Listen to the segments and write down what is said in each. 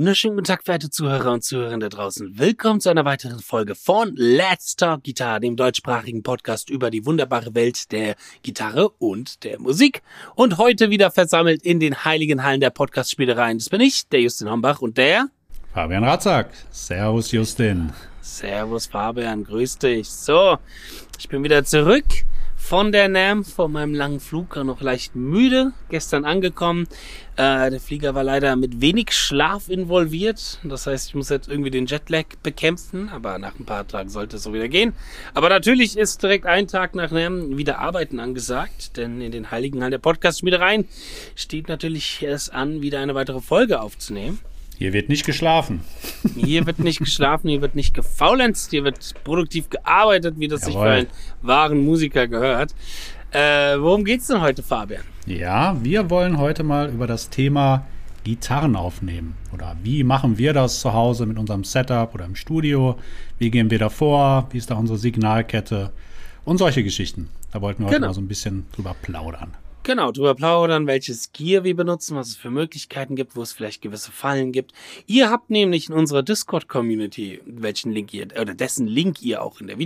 wunderschönen guten Tag, verehrte Zuhörer und Zuhörerinnen da draußen. Willkommen zu einer weiteren Folge von Let's Talk Guitar, dem deutschsprachigen Podcast über die wunderbare Welt der Gitarre und der Musik. Und heute wieder versammelt in den heiligen Hallen der Podcast-Spielereien. Das bin ich, der Justin Hombach und der Fabian Ratzak. Servus, Justin. Servus, Fabian, grüß dich. So, ich bin wieder zurück von der NAMM, von meinem langen Flug, noch leicht müde, gestern angekommen. Der Flieger war leider mit wenig Schlaf involviert. Das heißt, ich muss jetzt irgendwie den Jetlag bekämpfen, aber nach ein paar Tagen sollte es so wieder gehen. Aber natürlich ist direkt ein Tag nach NAMM wieder Arbeiten angesagt, denn in den heiligen Hallen der Podcast-Schmiedereien steht natürlich es an, wieder eine weitere Folge aufzunehmen. Hier wird nicht geschlafen. Hier wird nicht geschlafen, hier wird nicht gefaulenzt, hier wird produktiv gearbeitet, wie das sich für einen wahren Musiker gehört. Worum geht's denn heute, Fabian? Ja, wir wollen heute mal über das Thema Gitarren aufnehmen. Oder wie machen wir das zu Hause mit unserem Setup oder im Studio? Wie gehen wir da vor? Wie ist da unsere Signalkette? Und solche Geschichten. Da wollten wir heute mal so ein bisschen drüber plaudern. Genau, drüber plaudern, welches Gear wir benutzen, was es für Möglichkeiten gibt, wo es vielleicht gewisse Fallen gibt. Ihr habt nämlich in unserer Discord-Community, dessen Link ihr auch in der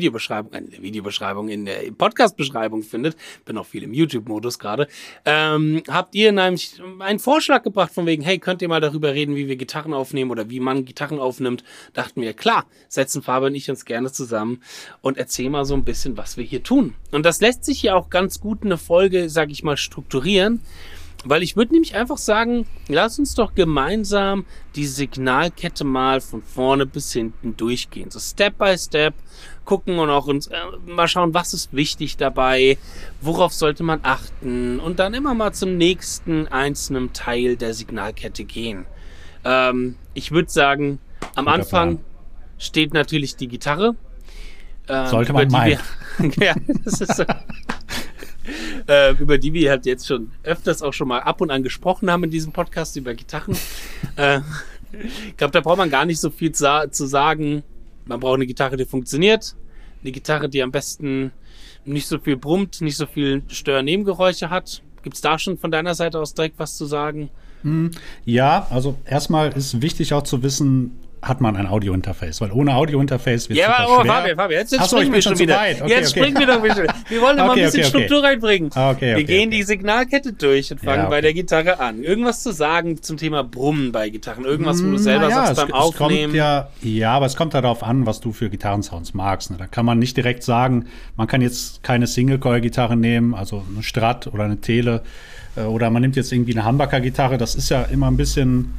in der Podcast-Beschreibung findet, bin auch viel im YouTube-Modus gerade, habt ihr nämlich einen Vorschlag gebracht von wegen, hey, könnt ihr mal darüber reden, wie wir Gitarren aufnehmen oder wie man Gitarren aufnimmt? Dachten wir, klar, setzen Fabian und ich uns gerne zusammen und erzählen mal so ein bisschen, was wir hier tun. Und das lässt sich ja auch ganz gut eine Folge, sag ich mal, strukturieren, weil ich würde nämlich einfach sagen, lass uns doch gemeinsam die Signalkette mal von vorne bis hinten durchgehen, so Step by Step gucken und auch uns mal schauen, was ist wichtig dabei, worauf sollte man achten und dann immer mal zum nächsten einzelnen Teil der Signalkette gehen. Ich würde sagen, am Anfang steht natürlich die Gitarre. Sollte man meinen. Ja, das ist so. Über die wir halt jetzt schon öfters auch schon mal ab und an gesprochen haben in diesem Podcast über Gitarren. Ich glaube, da braucht man gar nicht so viel zu sagen. Man braucht eine Gitarre, die funktioniert. Eine Gitarre, die am besten nicht so viel brummt, nicht so viel Störnebengeräusche hat. Gibt es da schon von deiner Seite aus direkt was zu sagen? Ja, also erstmal ist wichtig auch zu wissen, hat man ein Audio-Interface, weil ohne Audio-Interface wird es super schwer. Fabian, jetzt springen wir schon wieder. Jetzt springen wir doch wieder. Wir wollen mal ein bisschen Struktur reinbringen. Wir gehen die Signalkette durch und fangen bei der Gitarre an. Irgendwas zu sagen zum Thema Brummen bei Gitarren? Irgendwas, wo du selber sagst beim Aufnehmen? Aber es kommt darauf an, was du für Gitarrensounds magst. Da kann man nicht direkt sagen, man kann jetzt keine Single-Coil-Gitarre nehmen, also eine Strat oder eine Tele, oder man nimmt jetzt irgendwie eine Humbucker-Gitarre. Das ist ja immer ein bisschen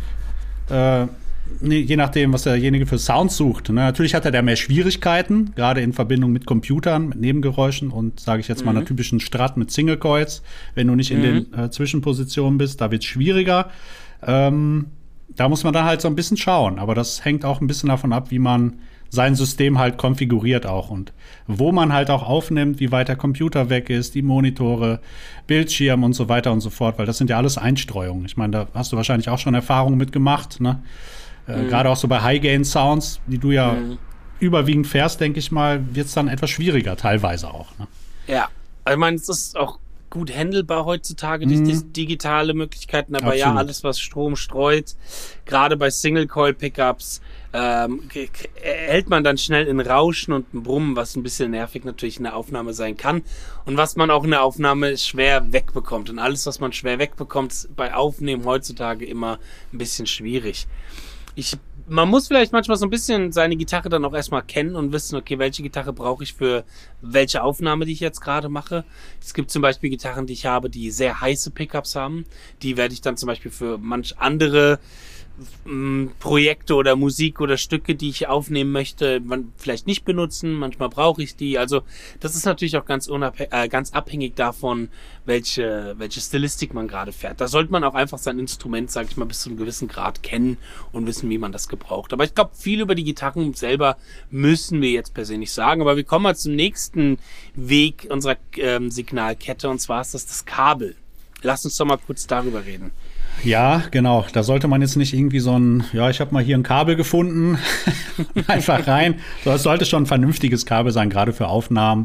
je nachdem, was derjenige für Sounds sucht. Natürlich hat er da mehr Schwierigkeiten, gerade in Verbindung mit Computern, mit Nebengeräuschen und, sage ich jetzt mal, einer typischen Strat mit Single Coils. Wenn du nicht in den Zwischenpositionen bist, da wird es schwieriger. Da muss man dann halt so ein bisschen schauen. Aber das hängt auch ein bisschen davon ab, wie man sein System halt konfiguriert auch und wo man halt auch aufnimmt, wie weit der Computer weg ist, die Monitore, Bildschirm und so weiter und so fort, weil das sind ja alles Einstreuungen. Ich meine, da hast du wahrscheinlich auch schon Erfahrungen mitgemacht, ne? Gerade auch so bei High-Gain-Sounds, die du ja überwiegend fährst, denke ich mal, wird es dann etwas schwieriger, teilweise auch. Ne? Ja, also ich meine, es ist auch gut handelbar heutzutage, die digitale Möglichkeiten, aber absolut. Ja, alles, was Strom streut, gerade bei Single-Coil-Pickups, hält man dann schnell in Rauschen und ein Brummen, was ein bisschen nervig natürlich in der Aufnahme sein kann und was man auch in der Aufnahme schwer wegbekommt. Und alles, was man schwer wegbekommt, ist bei Aufnehmen heutzutage immer ein bisschen schwierig. Man muss vielleicht manchmal so ein bisschen seine Gitarre dann auch erstmal kennen und wissen, okay, welche Gitarre brauche ich für welche Aufnahme, die ich jetzt gerade mache. Es gibt zum Beispiel Gitarren, die ich habe, die sehr heiße Pickups haben. Die werde ich dann zum Beispiel für manch andere Projekte oder Musik oder Stücke, die ich aufnehmen möchte, vielleicht nicht benutzen. Manchmal brauche ich die. Also das ist natürlich auch ganz abhängig davon, welche Stilistik man gerade fährt. Da sollte man auch einfach sein Instrument, sag ich mal, bis zu einem gewissen Grad kennen und wissen, wie man das gebraucht. Aber ich glaube, viel über die Gitarren selber müssen wir jetzt persönlich sagen. Aber wir kommen mal zum nächsten Weg unserer Signalkette, und zwar ist das Kabel. Lass uns doch mal kurz darüber reden. Ja, genau. Da sollte man jetzt nicht irgendwie so ich habe mal hier ein Kabel gefunden, einfach rein. So, es sollte schon ein vernünftiges Kabel sein, gerade für Aufnahmen,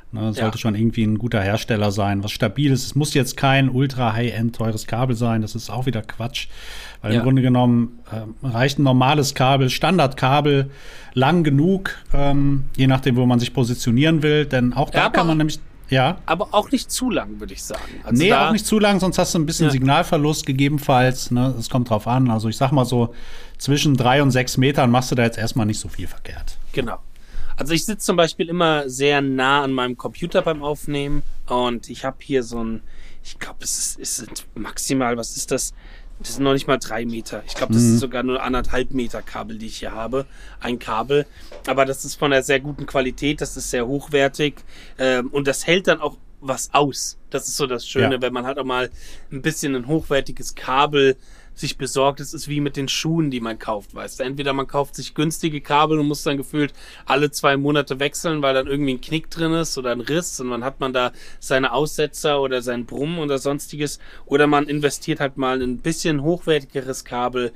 Ne, sollte schon irgendwie ein guter Hersteller sein, was stabil ist. Es muss jetzt kein ultra high-end teures Kabel sein, das ist auch wieder Quatsch. Weil im Grunde genommen reicht ein normales Kabel, Standardkabel, lang genug, je nachdem, wo man sich positionieren will. Denn auch da kann man nämlich, aber auch nicht zu lang, würde ich sagen. Also auch nicht zu lang, sonst hast du ein bisschen Signalverlust gegebenenfalls. Ne? Es kommt drauf an. Also ich sag mal so, zwischen 3 und 6 Metern machst du da jetzt erstmal nicht so viel verkehrt. Genau. Also ich sitze zum Beispiel immer sehr nah an meinem Computer beim Aufnehmen und ich habe hier so ein, ich glaube, es sind maximal, was ist das? Das sind noch nicht mal 3 Meter. Ich glaube, das ist sogar nur 1,5 Meter Kabel, die ich hier habe. Ein Kabel. Aber das ist von einer sehr guten Qualität. Das ist sehr hochwertig. Und das hält dann auch was aus. Das ist so das Schöne, wenn man halt auch mal ein bisschen ein hochwertiges Kabel sich besorgt. Es ist wie mit den Schuhen, die man kauft, weißt du. Entweder man kauft sich günstige Kabel und muss dann gefühlt alle 2 Monate wechseln, weil dann irgendwie ein Knick drin ist oder ein Riss und dann hat man da seine Aussetzer oder sein Brummen oder sonstiges. Oder man investiert halt mal in ein bisschen hochwertigeres Kabel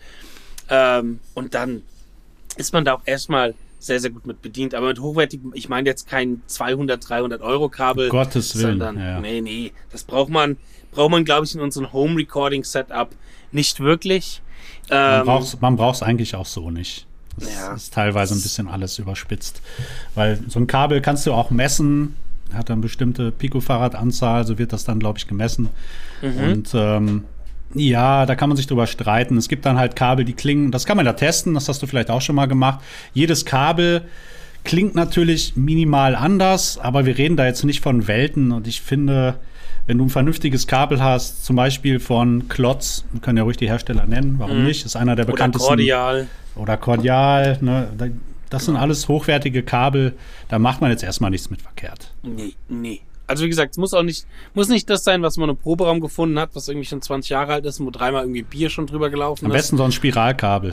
und dann ist man da auch erstmal sehr, sehr gut mit bedient. Aber mit hochwertigem, ich meine jetzt kein 200, 300 Euro Kabel. Gottes Willen. Sondern, nee, das braucht man, glaube ich, in unserem Home-Recording-Setup nicht wirklich. Man braucht es eigentlich auch so nicht. Das ist teilweise ein bisschen alles überspitzt. Weil so ein Kabel kannst du auch messen, hat dann bestimmte Picofarad-Anzahl, so wird das dann, glaube ich, gemessen. Und da kann man sich drüber streiten. Es gibt dann halt Kabel, die klingen, das kann man da testen, das hast du vielleicht auch schon mal gemacht. Jedes Kabel klingt natürlich minimal anders, aber wir reden da jetzt nicht von Welten. Und ich finde, wenn du ein vernünftiges Kabel hast, zum Beispiel von Klotz, wir können ja ruhig die Hersteller nennen, warum nicht? Ist einer der bekanntesten. Oder Cordial. Ne? Das sind alles hochwertige Kabel, da macht man jetzt erstmal nichts mit verkehrt. Nee. Also wie gesagt, es muss nicht das sein, was man im Proberaum gefunden hat, was irgendwie schon 20 Jahre alt ist, wo 3-mal irgendwie Bier schon drüber gelaufen ist. Am besten so ein Spiralkabel.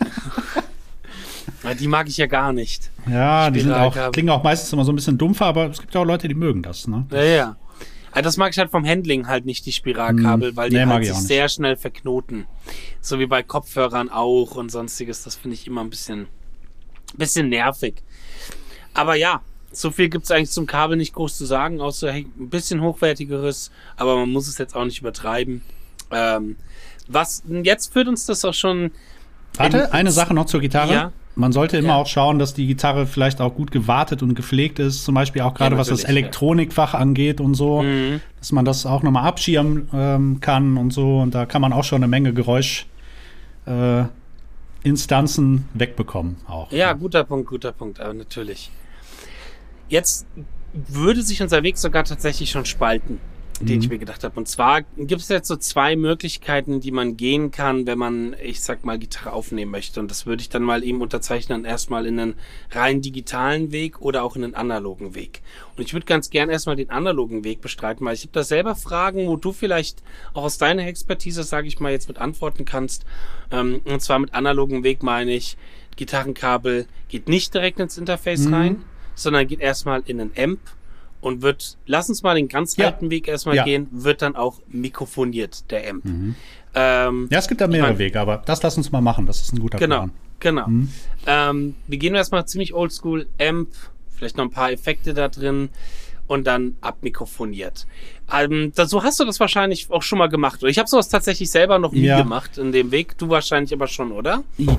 Die mag ich ja gar nicht. Ja, die klingen auch meistens immer so ein bisschen dumpfer, aber es gibt ja auch Leute, die mögen das. Ne? Ja. Also das mag ich halt vom Handling halt nicht, die Spiralkabel, weil die halt sich sehr schnell verknoten. So wie bei Kopfhörern auch und sonstiges. Das finde ich immer ein bisschen nervig. Aber ja, so viel gibt es eigentlich zum Kabel nicht groß zu sagen, außer ein bisschen hochwertigeres, aber man muss es jetzt auch nicht übertreiben. Jetzt führt uns das auch schon... Warte, eine Sache noch zur Gitarre. Ja. Man sollte immer auch schauen, dass die Gitarre vielleicht auch gut gewartet und gepflegt ist. Zum Beispiel auch gerade was das Elektronikfach angeht und so. Dass man das auch nochmal abschirmen kann und so. Und da kann man auch schon eine Menge Geräuschinstanzen wegbekommen auch. Ja, guter Punkt, aber natürlich. Jetzt würde sich unser Weg sogar tatsächlich schon spalten, den ich mir gedacht habe. Und zwar gibt es jetzt so 2 Möglichkeiten, die man gehen kann, wenn man, ich sag mal, Gitarre aufnehmen möchte. Und das würde ich dann mal eben unterzeichnen, erstmal in einen rein digitalen Weg oder auch in einen analogen Weg. Und ich würde ganz gern erstmal den analogen Weg bestreiten, weil ich habe da selber Fragen, wo du vielleicht auch aus deiner Expertise, sage ich mal, jetzt mit antworten kannst. Und zwar mit analogen Weg meine ich, Gitarrenkabel geht nicht direkt ins Interface rein, sondern geht erstmal in einen Amp und lass uns mal den ganz alten Weg erstmal gehen, wird dann auch mikrofoniert, der Amp. Es gibt da mehrere Wege, aber das lass uns mal machen, das ist ein guter Plan. Genau. Wir gehen erstmal ziemlich oldschool, Amp, vielleicht noch ein paar Effekte da drin und dann abmikrofoniert. So hast du das wahrscheinlich auch schon mal gemacht, oder? Ich habe sowas tatsächlich selber noch nie gemacht in dem Weg, du wahrscheinlich aber schon, oder?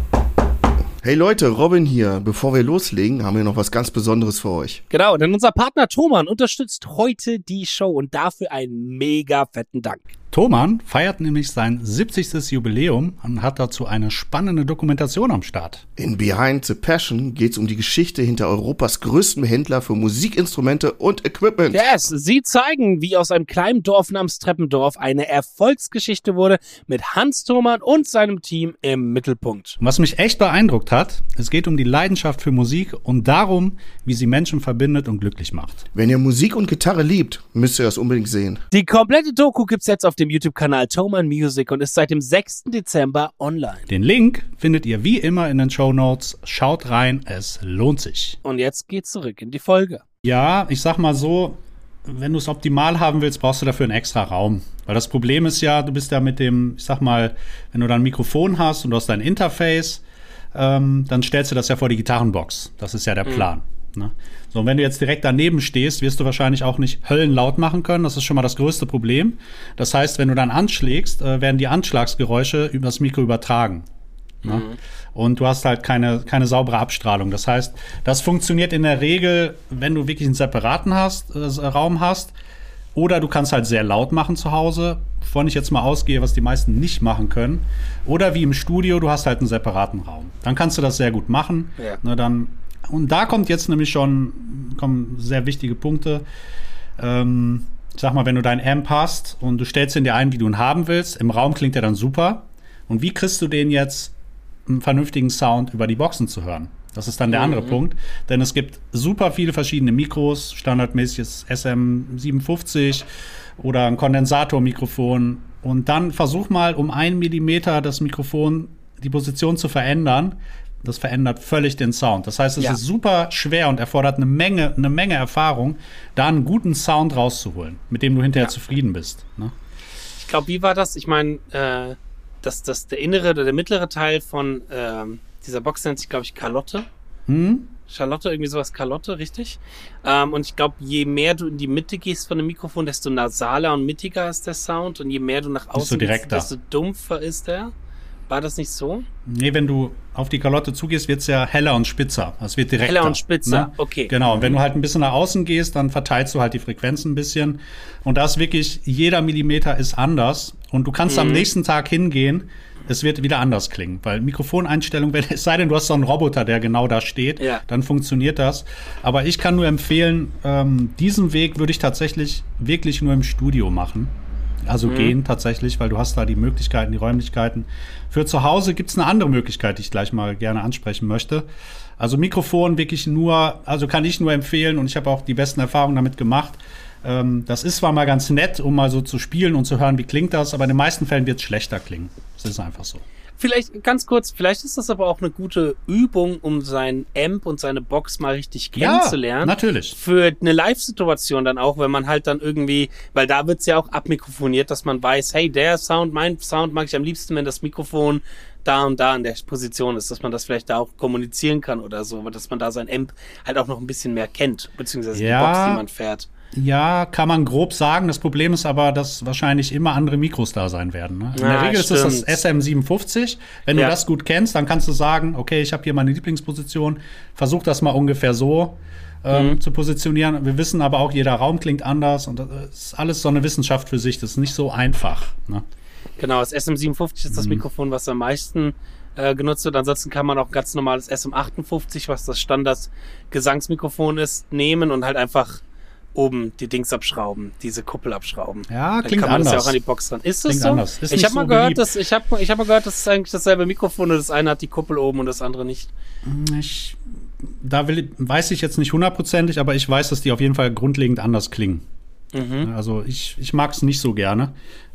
Hey Leute, Robin hier. Bevor wir loslegen, haben wir noch was ganz Besonderes für euch. Genau, denn unser Partner Thomann unterstützt heute die Show und dafür einen mega fetten Dank. Thomann feiert nämlich sein 70. Jubiläum und hat dazu eine spannende Dokumentation am Start. In Behind the Passion geht's um die Geschichte hinter Europas größtem Händler für Musikinstrumente und Equipment. Yes, sie zeigen, wie aus einem kleinen Dorf namens Treppendorf eine Erfolgsgeschichte wurde, mit Hans Thomann und seinem Team im Mittelpunkt. Was mich echt beeindruckt hat, es geht um die Leidenschaft für Musik und darum, wie sie Menschen verbindet und glücklich macht. Wenn ihr Musik und Gitarre liebt, müsst ihr das unbedingt sehen. Die komplette Doku gibt's jetzt auf dem YouTube-Kanal Thomann Music und ist seit dem 6. Dezember online. Den Link findet ihr wie immer in den Shownotes. Schaut rein, es lohnt sich. Und jetzt geht's zurück in die Folge. Ja, ich sag mal so, wenn du es optimal haben willst, brauchst du dafür einen extra Raum. Weil das Problem ist ja, du bist ja mit dem, ich sag mal, wenn du da ein Mikrofon hast und du hast dein Interface, dann stellst du das ja vor die Gitarrenbox. Das ist ja der Plan. Ne? So, und wenn du jetzt direkt daneben stehst, wirst du wahrscheinlich auch nicht höllenlaut machen können. Das ist schon mal das größte Problem. Das heißt, wenn du dann anschlägst, werden die Anschlagsgeräusche über das Mikro übertragen. Ne? Und du hast halt keine saubere Abstrahlung. Das heißt, das funktioniert in der Regel, wenn du wirklich einen separaten Raum hast. Oder du kannst halt sehr laut machen zu Hause, wovon ich jetzt mal ausgehe, was die meisten nicht machen können. Oder wie im Studio, du hast halt einen separaten Raum. Dann kannst du das sehr gut machen. Ja. Ne, und da kommen sehr wichtige Punkte. Sag mal, wenn du deinen Amp hast und du stellst ihn dir ein, wie du ihn haben willst, im Raum klingt er dann super. Und wie kriegst du den jetzt einen vernünftigen Sound über die Boxen zu hören? Das ist dann der andere Punkt, denn es gibt super viele verschiedene Mikros, standardmäßiges SM57 oder ein Kondensatormikrofon. Und dann versuch mal um 1 Millimeter das Mikrofon, die Position zu verändern. Das verändert völlig den Sound. Das heißt, es ist super schwer und erfordert eine Menge Erfahrung, da einen guten Sound rauszuholen, mit dem du hinterher zufrieden bist. Ne? Ich glaube, wie war das? Ich meine, dass der innere oder der mittlere Teil von dieser Box nennt sich, glaube ich, Kalotte. Charlotte, irgendwie sowas, Kalotte, richtig? Und ich glaube, je mehr du in die Mitte gehst von dem Mikrofon, desto nasaler und mittiger ist der Sound. Und je mehr du nach außen gehst, desto dumpfer ist der. War das nicht so? Nee, wenn du auf die Kalotte zugehst, wird es ja heller und spitzer. Es wird direkter. Heller und spitzer, ne? Okay. Genau, und wenn du halt ein bisschen nach außen gehst, dann verteilst du halt die Frequenzen ein bisschen. Und da ist wirklich, jeder Millimeter ist anders. Und du kannst am nächsten Tag hingehen, es wird wieder anders klingen. Weil Mikrofoneinstellung, es sei denn, du hast so einen Roboter, der genau da steht, dann funktioniert das. Aber ich kann nur empfehlen, diesen Weg würde ich tatsächlich wirklich nur im Studio machen. Also gehen tatsächlich, weil du hast da die Möglichkeiten, die Räumlichkeiten. Für zu Hause gibt es eine andere Möglichkeit, die ich gleich mal gerne ansprechen möchte. Also Mikrofon wirklich kann ich nur empfehlen und ich habe auch die besten Erfahrungen damit gemacht. Das ist zwar mal ganz nett, um mal so zu spielen und zu hören, wie klingt das, aber in den meisten Fällen wird es schlechter klingen. Das ist einfach so. Vielleicht, ganz kurz, vielleicht ist das aber auch eine gute Übung, um seinen Amp und seine Box mal richtig kennenzulernen. Ja, natürlich. Für eine Live-Situation dann auch, wenn man halt dann irgendwie, weil da wird's ja auch abmikrofoniert, dass man weiß, hey, mein Sound mag ich am liebsten, wenn das Mikrofon da und da in der Position ist, dass man das vielleicht da auch kommunizieren kann oder so, dass man da sein Amp halt auch noch ein bisschen mehr kennt, beziehungsweise die Box, die man fährt. Ja, kann man grob sagen. Das Problem ist aber, dass wahrscheinlich immer andere Mikros da sein werden. Ne? In der Regel ist es das SM57. Wenn du das gut kennst, dann kannst du sagen, okay, ich habe hier meine Lieblingsposition, versuch das mal ungefähr so zu positionieren. Wir wissen aber auch, jeder Raum klingt anders und das ist alles so eine Wissenschaft für sich. Das ist nicht so einfach. Ne? Genau, das SM57 ist das Mikrofon, was am meisten genutzt wird. Ansonsten kann man auch ganz normales SM58, was das Standard-Gesangsmikrofon ist, nehmen und halt einfach oben die Dings abschrauben, diese Kuppel abschrauben. Ja, dann klingt kann man anders. Das ja auch an die Box dran. Ist das klingt so? Anders. Ist ich habe so mal gehört, das ist eigentlich dasselbe Mikrofon, nur das eine hat die Kuppel oben und das andere nicht. Weiß ich jetzt nicht hundertprozentig, aber ich weiß, dass die auf jeden Fall grundlegend anders klingen. Also ich mag es nicht so gerne.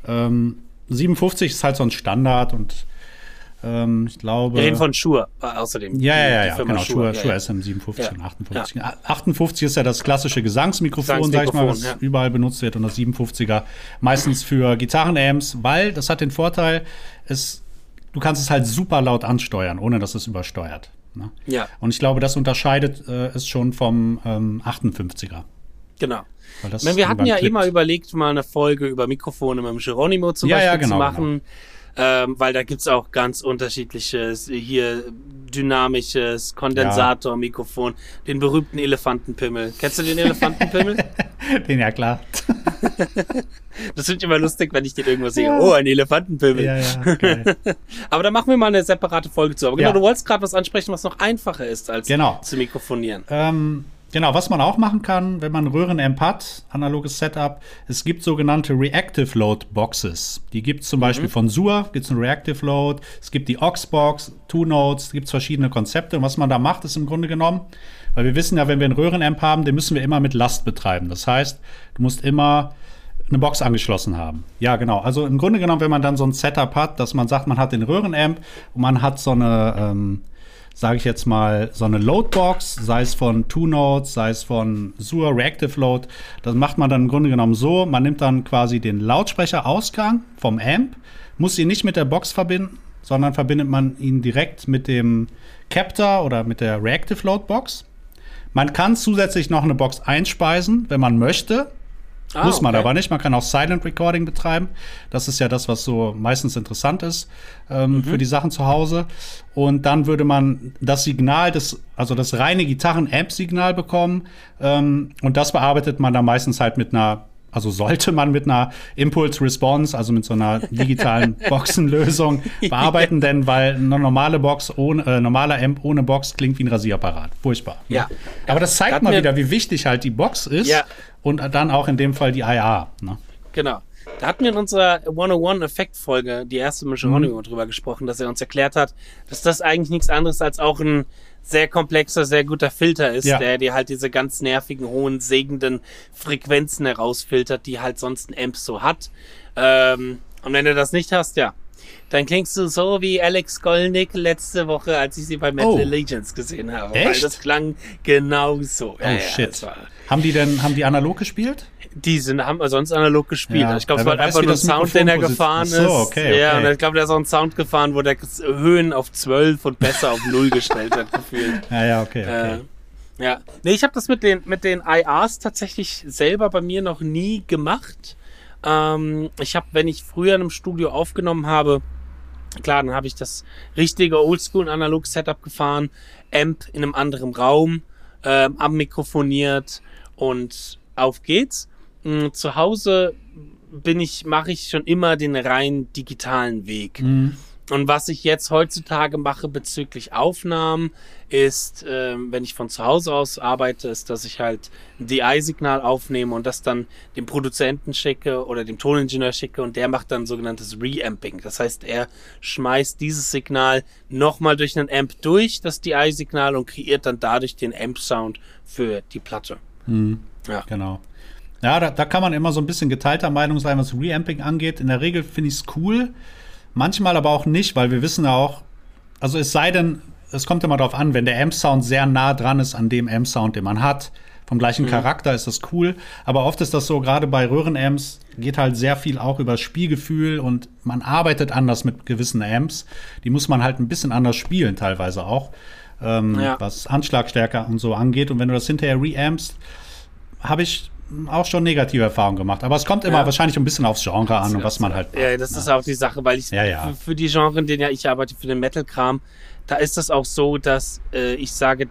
57 ist halt so ein Standard und ich glaube. Wir reden von Shure außerdem. Ja, genau. Shure SM57 und 58. Ja. 58 ist ja das klassische Gesangsmikrofon, sag ich mal, was überall benutzt wird. Und das 57er meistens für Gitarrenamps, weil das hat den Vorteil, du kannst es halt super laut ansteuern, ohne dass es übersteuert. Ne? Ja. Und ich glaube, das unterscheidet es schon vom 58er. Genau. Wir hatten ja immer überlegt, mal eine Folge über Mikrofone mit dem Geronimo zum Beispiel zu machen. Genau. Weil da gibt's auch ganz unterschiedliches, hier dynamisches Kondensatormikrofon, den berühmten Elefantenpimmel. Kennst du den Elefantenpimmel? Den, ja klar. Das finde ich immer lustig, wenn ich den irgendwo sehe. Oh, ein Elefantenpimmel. Ja, geil. Aber da machen wir mal eine separate Folge zu. Aber genau, du wolltest gerade was ansprechen, was noch einfacher ist, als zu mikrofonieren. Genau, was man auch machen kann, wenn man ein Röhrenamp hat, analoges Setup, es gibt sogenannte Reactive Load Boxes. Die gibt es zum Beispiel von Shure, gibt es eine Reactive Load, es gibt die Aux-Box, Two Notes, gibt es verschiedene Konzepte. Und was man da macht, ist im Grunde genommen, weil wir wissen ja, wenn wir einen Röhrenamp haben, den müssen wir immer mit Last betreiben. Das heißt, du musst immer eine Box angeschlossen haben. Ja, genau. Also im Grunde genommen, wenn man dann so ein Setup hat, dass man sagt, man hat den Röhrenamp und man hat so eine sage ich jetzt mal, so eine Loadbox, sei es von Two Notes, sei es von Shure Reactive Load. Das macht man dann im Grunde genommen so, man nimmt dann quasi den Lautsprecherausgang vom Amp, muss ihn nicht mit der Box verbinden, sondern verbindet man ihn direkt mit dem Captor oder mit der Reactive Load Box. Man kann zusätzlich noch eine Box einspeisen, wenn man möchte. Muss man aber nicht. Man kann auch Silent Recording betreiben. Das ist ja das, was so meistens interessant ist für die Sachen zu Hause. Und dann würde man das Signal, also das reine Gitarren-Amp-Signal bekommen. Und das bearbeitet man dann meistens halt sollte man mit einer Impulse-Response, also mit so einer digitalen Boxenlösung bearbeiten, denn weil eine normale normaler Amp ohne Box klingt wie ein Rasierapparat. Furchtbar. Ja. Aber das zeigt mal wieder, wie wichtig halt die Box ist. Ja. Und dann auch in dem Fall die IA. Ne? Genau. Da hatten wir in unserer 101-Effekt-Folge, die erste mit Geronimo, drüber gesprochen, dass er uns erklärt hat, dass das eigentlich nichts anderes als auch ein sehr komplexer, sehr guter Filter ist, der dir halt diese ganz nervigen, hohen, sägenden Frequenzen herausfiltert, die halt sonst ein Amp so hat. Und wenn du das nicht hast, dann klingst du so wie Alex Golnick letzte Woche, als ich sie bei Metal Allegiance gesehen habe. Echt? Weil das klang genau so. Shit. Haben die analog gespielt? Haben sonst analog gespielt. Ich glaube, es war einfach nur ein Sound, den er gefahren ist. Okay. Ja, und ich glaube, der ist auch ein Sound gefahren, wo der Höhen auf 12 und besser auf 0 gestellt hat, gefühlt. Okay. Nee, ich habe das mit den IRs tatsächlich selber bei mir noch nie gemacht. Wenn ich früher in einem Studio aufgenommen habe, klar, dann habe ich das richtige Oldschool-Analog-Setup gefahren, Amp in einem anderen Raum, abmikrofoniert und auf geht's. Zu Hause mache ich schon immer den rein digitalen Weg. Und was ich jetzt heutzutage mache bezüglich Aufnahmen ist, wenn ich von zu Hause aus arbeite, ist, dass ich halt ein DI-Signal aufnehme und das dann dem Produzenten schicke oder dem Toningenieur schicke und der macht dann sogenanntes Reamping. Das heißt, er schmeißt dieses Signal nochmal durch einen Amp durch, das DI-Signal, und kreiert dann dadurch den Amp-Sound für die Platte. Ja, genau. Ja, da kann man immer so ein bisschen geteilter Meinung sein, was Reamping angeht. In der Regel finde ich es cool. Manchmal aber auch nicht, weil wir wissen ja auch, also es sei denn, es kommt immer darauf an, wenn der Amp-Sound sehr nah dran ist an dem Amp-Sound, den man hat, vom gleichen Charakter, ist das cool. Aber oft ist das so, gerade bei Röhrenamps geht halt sehr viel auch über Spielgefühl und man arbeitet anders mit gewissen Amps. Die muss man halt ein bisschen anders spielen teilweise auch, was Anschlagstärke und so angeht. Und wenn du das hinterher reampst, habe ich auch schon negative Erfahrungen gemacht. Aber es kommt immer wahrscheinlich ein bisschen aufs Genre an und was man halt macht. Ja, das ist auch die Sache, weil ich für die Genre, in denen ich arbeite, für den Metal-Kram, da ist das auch so, dass ich sage,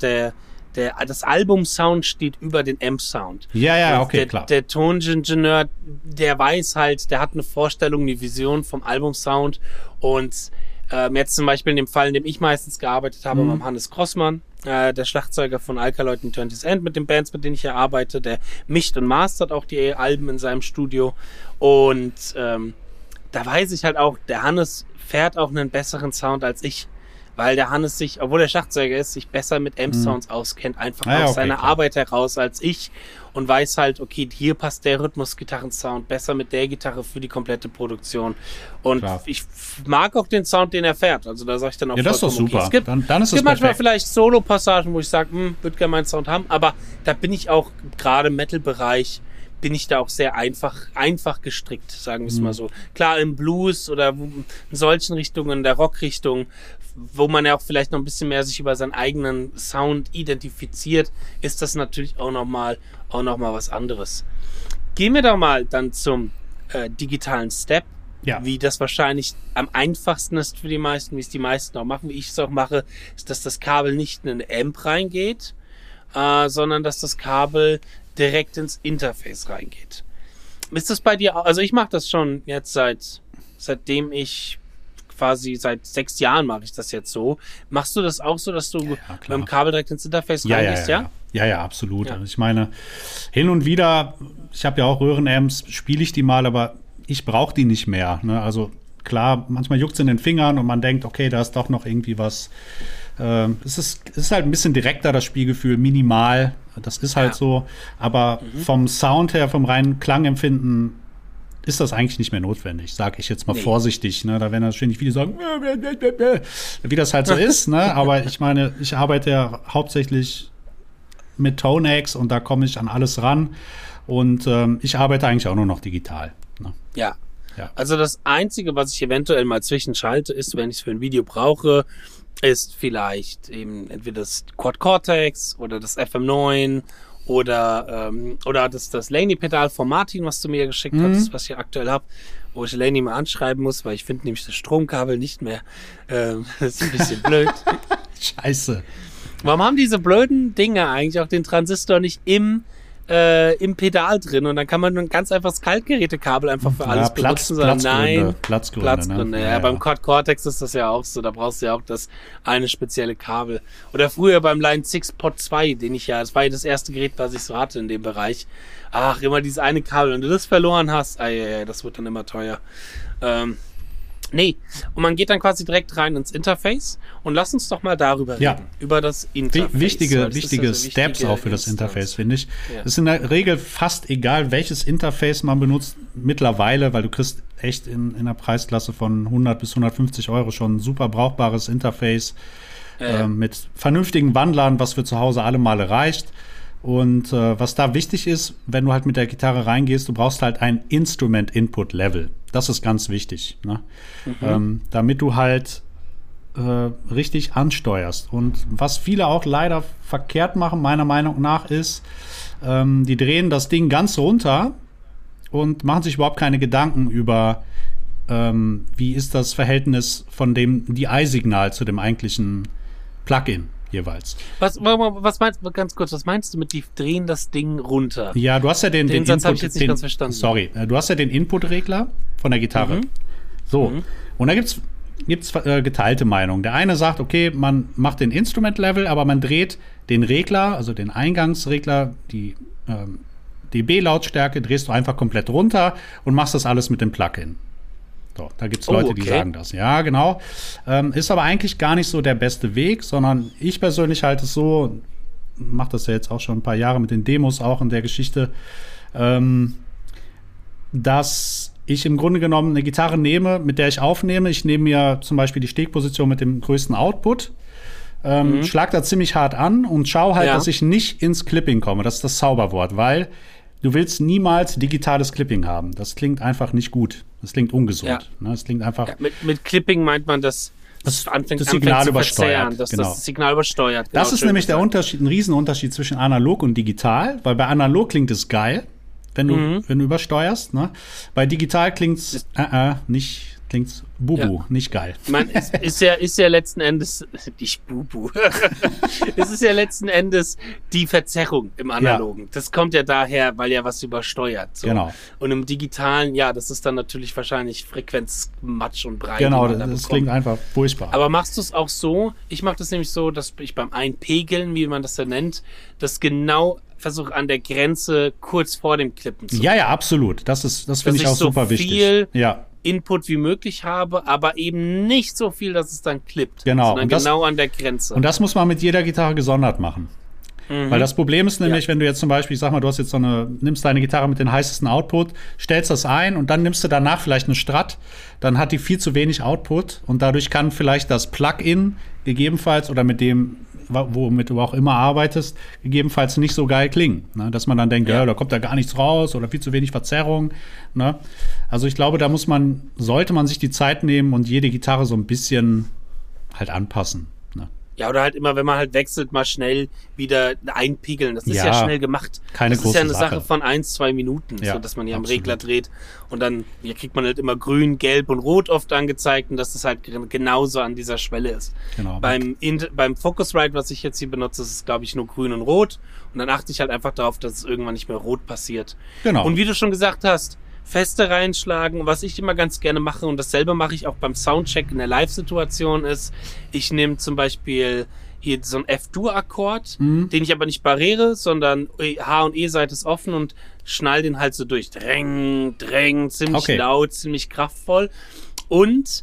das Album-Sound steht über den Amp-Sound. Okay, klar. Der Toningenieur, der weiß halt, der hat eine Vorstellung, eine Vision vom Album-Sound und jetzt zum Beispiel in dem Fall, in dem ich meistens gearbeitet habe, beim Hannes Grossmann, der Schlagzeuger von Alkaloid und Turn This End, mit den Bands, mit denen ich hier arbeite, der mischt und mastert auch die Alben in seinem Studio. Und da weiß ich halt auch, der Hannes fährt auch einen besseren Sound als ich, weil der Hannes sich, obwohl der Schlagzeuger ist, sich besser mit Amp-Sounds auskennt, einfach aus seiner Arbeit heraus als ich, und weiß halt, okay, hier passt der Rhythmus-Gitarren-Sound besser mit der Gitarre für die komplette Produktion. Und ich mag auch den Sound, den er fährt. Also da sage ich dann auch, das ist doch super. Okay. Es gibt, dann ist es gibt manchmal vielleicht Solo-Passagen, wo ich sage, würde gerne meinen Sound haben, aber da bin ich auch, gerade im Metal-Bereich, bin ich da auch sehr einfach gestrickt, sagen wir es mal so. Klar, im Blues oder in solchen Richtungen, in der Rock-Richtung, wo man ja auch vielleicht noch ein bisschen mehr sich über seinen eigenen Sound identifiziert, ist das natürlich auch noch mal was anderes. Gehen wir doch mal dann zum digitalen Step, wie das wahrscheinlich am einfachsten ist für die meisten, wie es die meisten auch machen, wie ich es auch mache, ist, dass das Kabel nicht in den Amp reingeht, sondern dass das Kabel direkt ins Interface reingeht. Ist das bei dir auch? Also ich mache das schon jetzt seitdem ich quasi seit 6 Jahren mache ich das jetzt so. Machst du das auch so, dass du mit dem Kabel direkt ins Interface reingehst, ja? Ja, absolut. Ja. Also ich meine, hin und wieder, ich habe ja auch Röhrenamps, spiele ich die mal, aber ich brauche die nicht mehr. Ne? Also klar, manchmal juckt es in den Fingern und man denkt, okay, da ist doch noch irgendwie was. Es ist halt ein bisschen direkter, das Spielgefühl, minimal. Das ist halt so. Aber vom Sound her, vom reinen Klangempfinden ist das eigentlich nicht mehr notwendig, sage ich jetzt mal vorsichtig. Ne? Da werden natürlich viele sagen, wie das halt so ist. Ne? Aber ich meine, ich arbeite ja hauptsächlich mit Tonex und da komme ich an alles ran. Und ich arbeite eigentlich auch nur noch digital. Ne? Ja. Ja. Also das Einzige, was ich eventuell mal zwischenschalte, ist, wenn ich es für ein Video brauche, ist vielleicht eben entweder das Quad Cortex oder das FM9 oder das Laney-Pedal von Martin, was du mir geschickt hast, was ich aktuell habe, wo ich Laney mal anschreiben muss, weil ich finde nämlich das Stromkabel nicht mehr. Das ist ein bisschen blöd. Scheiße. Warum haben diese blöden Dinger eigentlich auch den Transistor nicht im Pedal drin und dann kann man ein ganz einfaches Kaltgerätekabel einfach für alles benutzen. Platzgründe. Ne? Ja, beim Quad Cortex ist das ja auch so, da brauchst du ja auch das eine spezielle Kabel. Oder früher beim Line 6 Pod 2, das war ja das erste Gerät, was ich so hatte in dem Bereich. Ach, immer dieses eine Kabel. Wenn du das verloren hast, das wird dann immer teuer. Nee, und man geht dann quasi direkt rein ins Interface und lass uns doch mal darüber reden, über das Interface. Wichtige Steps auch für das Interface, finde ich. Es ist in der Regel fast egal, welches Interface man benutzt mittlerweile, weil du kriegst echt in einer Preisklasse von 100 bis 150 Euro schon ein super brauchbares Interface mit vernünftigen Wandlern, was für zu Hause alle Male reicht. Und was da wichtig ist, wenn du halt mit der Gitarre reingehst, du brauchst halt ein Instrument-Input-Level. Das ist ganz wichtig, ne? Damit du halt richtig ansteuerst. Und was viele auch leider verkehrt machen, meiner Meinung nach, ist, die drehen das Ding ganz runter und machen sich überhaupt keine Gedanken über, wie ist das Verhältnis von dem DI-Signal zu dem eigentlichen Plugin jeweils. Was meinst du, ganz kurz, was meinst du mit, die drehen das Ding runter? Ja, du hast ja den Satz habe ich jetzt nicht ganz verstanden. Sorry, du hast ja den Input-Regler von der Gitarre. So, und da gibt's geteilte Meinungen. Der eine sagt, okay, man macht den Instrument-Level, aber man dreht den Regler, also den Eingangsregler, die dB-Lautstärke, drehst du einfach komplett runter und machst das alles mit dem Plugin. So, da gibt es Leute, die sagen das. Ja, genau. Ist aber eigentlich gar nicht so der beste Weg, sondern ich persönlich halte es so, mache das ja jetzt auch schon ein paar Jahre mit den Demos auch in der Geschichte, dass ich im Grunde genommen eine Gitarre nehme, mit der ich aufnehme. Ich nehme mir zum Beispiel die Stegposition mit dem größten Output, schlag da ziemlich hart an und schaue halt, dass ich nicht ins Clipping komme. Das ist das Zauberwort, weil du willst niemals digitales Clipping haben. Das klingt einfach nicht gut. Das klingt ungesund. Ja. Ne? Das klingt einfach. Ja, mit Clipping meint man, dass das Signal übersteuert. Dass das Signal übersteuert. Genau, das ist nämlich der Unterschied, ein Riesenunterschied zwischen analog und digital, weil bei analog klingt es geil, wenn du übersteuerst. Ne? Bei digital klingt's nicht. Klingt's Bubu, nicht geil. Ist ja letzten Endes nicht Bubu. Es ist ja letzten Endes die Verzerrung im Analogen. Ja. Das kommt ja daher, weil ja was übersteuert. So. Genau. Und im Digitalen, das ist dann natürlich wahrscheinlich Frequenzmatsch und Breit. Genau, das klingt einfach furchtbar. Aber machst du es auch so? Ich mache das nämlich so, dass ich beim Einpegeln, wie man das ja nennt, das genau versuche an der Grenze kurz vor dem Klippen zu. Ja, absolut. Das finde ich auch super wichtig. Viel Input wie möglich habe, aber eben nicht so viel, dass es dann klippt. Genau. Sondern genau an der Grenze. Und das muss man mit jeder Gitarre gesondert machen. Weil das Problem ist nämlich, wenn du jetzt zum Beispiel, ich sag mal, du hast jetzt nimmst deine Gitarre mit dem heißesten Output, stellst das ein und dann nimmst du danach vielleicht eine Strat, dann hat die viel zu wenig Output und dadurch kann vielleicht das Plugin gegebenenfalls oder mit dem, womit du auch immer arbeitest, gegebenenfalls nicht so geil klingen. Ne? Dass man dann denkt, da kommt da gar nichts raus oder viel zu wenig Verzerrung. Ne? Also ich glaube, da sollte man sich die Zeit nehmen und jede Gitarre so ein bisschen halt anpassen. Ne? Ja, oder halt immer, wenn man halt wechselt, mal schnell wieder einpegeln. Das ist ja schnell gemacht. Keine große Sache. Das ist ja eine Sache von 1-2 Minuten, so dass man hier am Regler dreht. Und dann kriegt man halt immer grün, gelb und rot oft angezeigt und dass das halt genauso an dieser Schwelle ist. Genau. Beim Focusrite, was ich jetzt hier benutze, ist es, glaube ich, nur grün und rot. Und dann achte ich halt einfach darauf, dass es irgendwann nicht mehr rot passiert. Genau. Und wie du schon gesagt hast, Feste reinschlagen. Was ich immer ganz gerne mache, und dasselbe mache ich auch beim Soundcheck in der Live-Situation, ist, ich nehme zum Beispiel hier so einen F-Dur-Akkord, den ich aber nicht barriere, sondern H- und E-Seite ist offen und schnall den halt so durch. Dräng, ziemlich laut, ziemlich kraftvoll. Und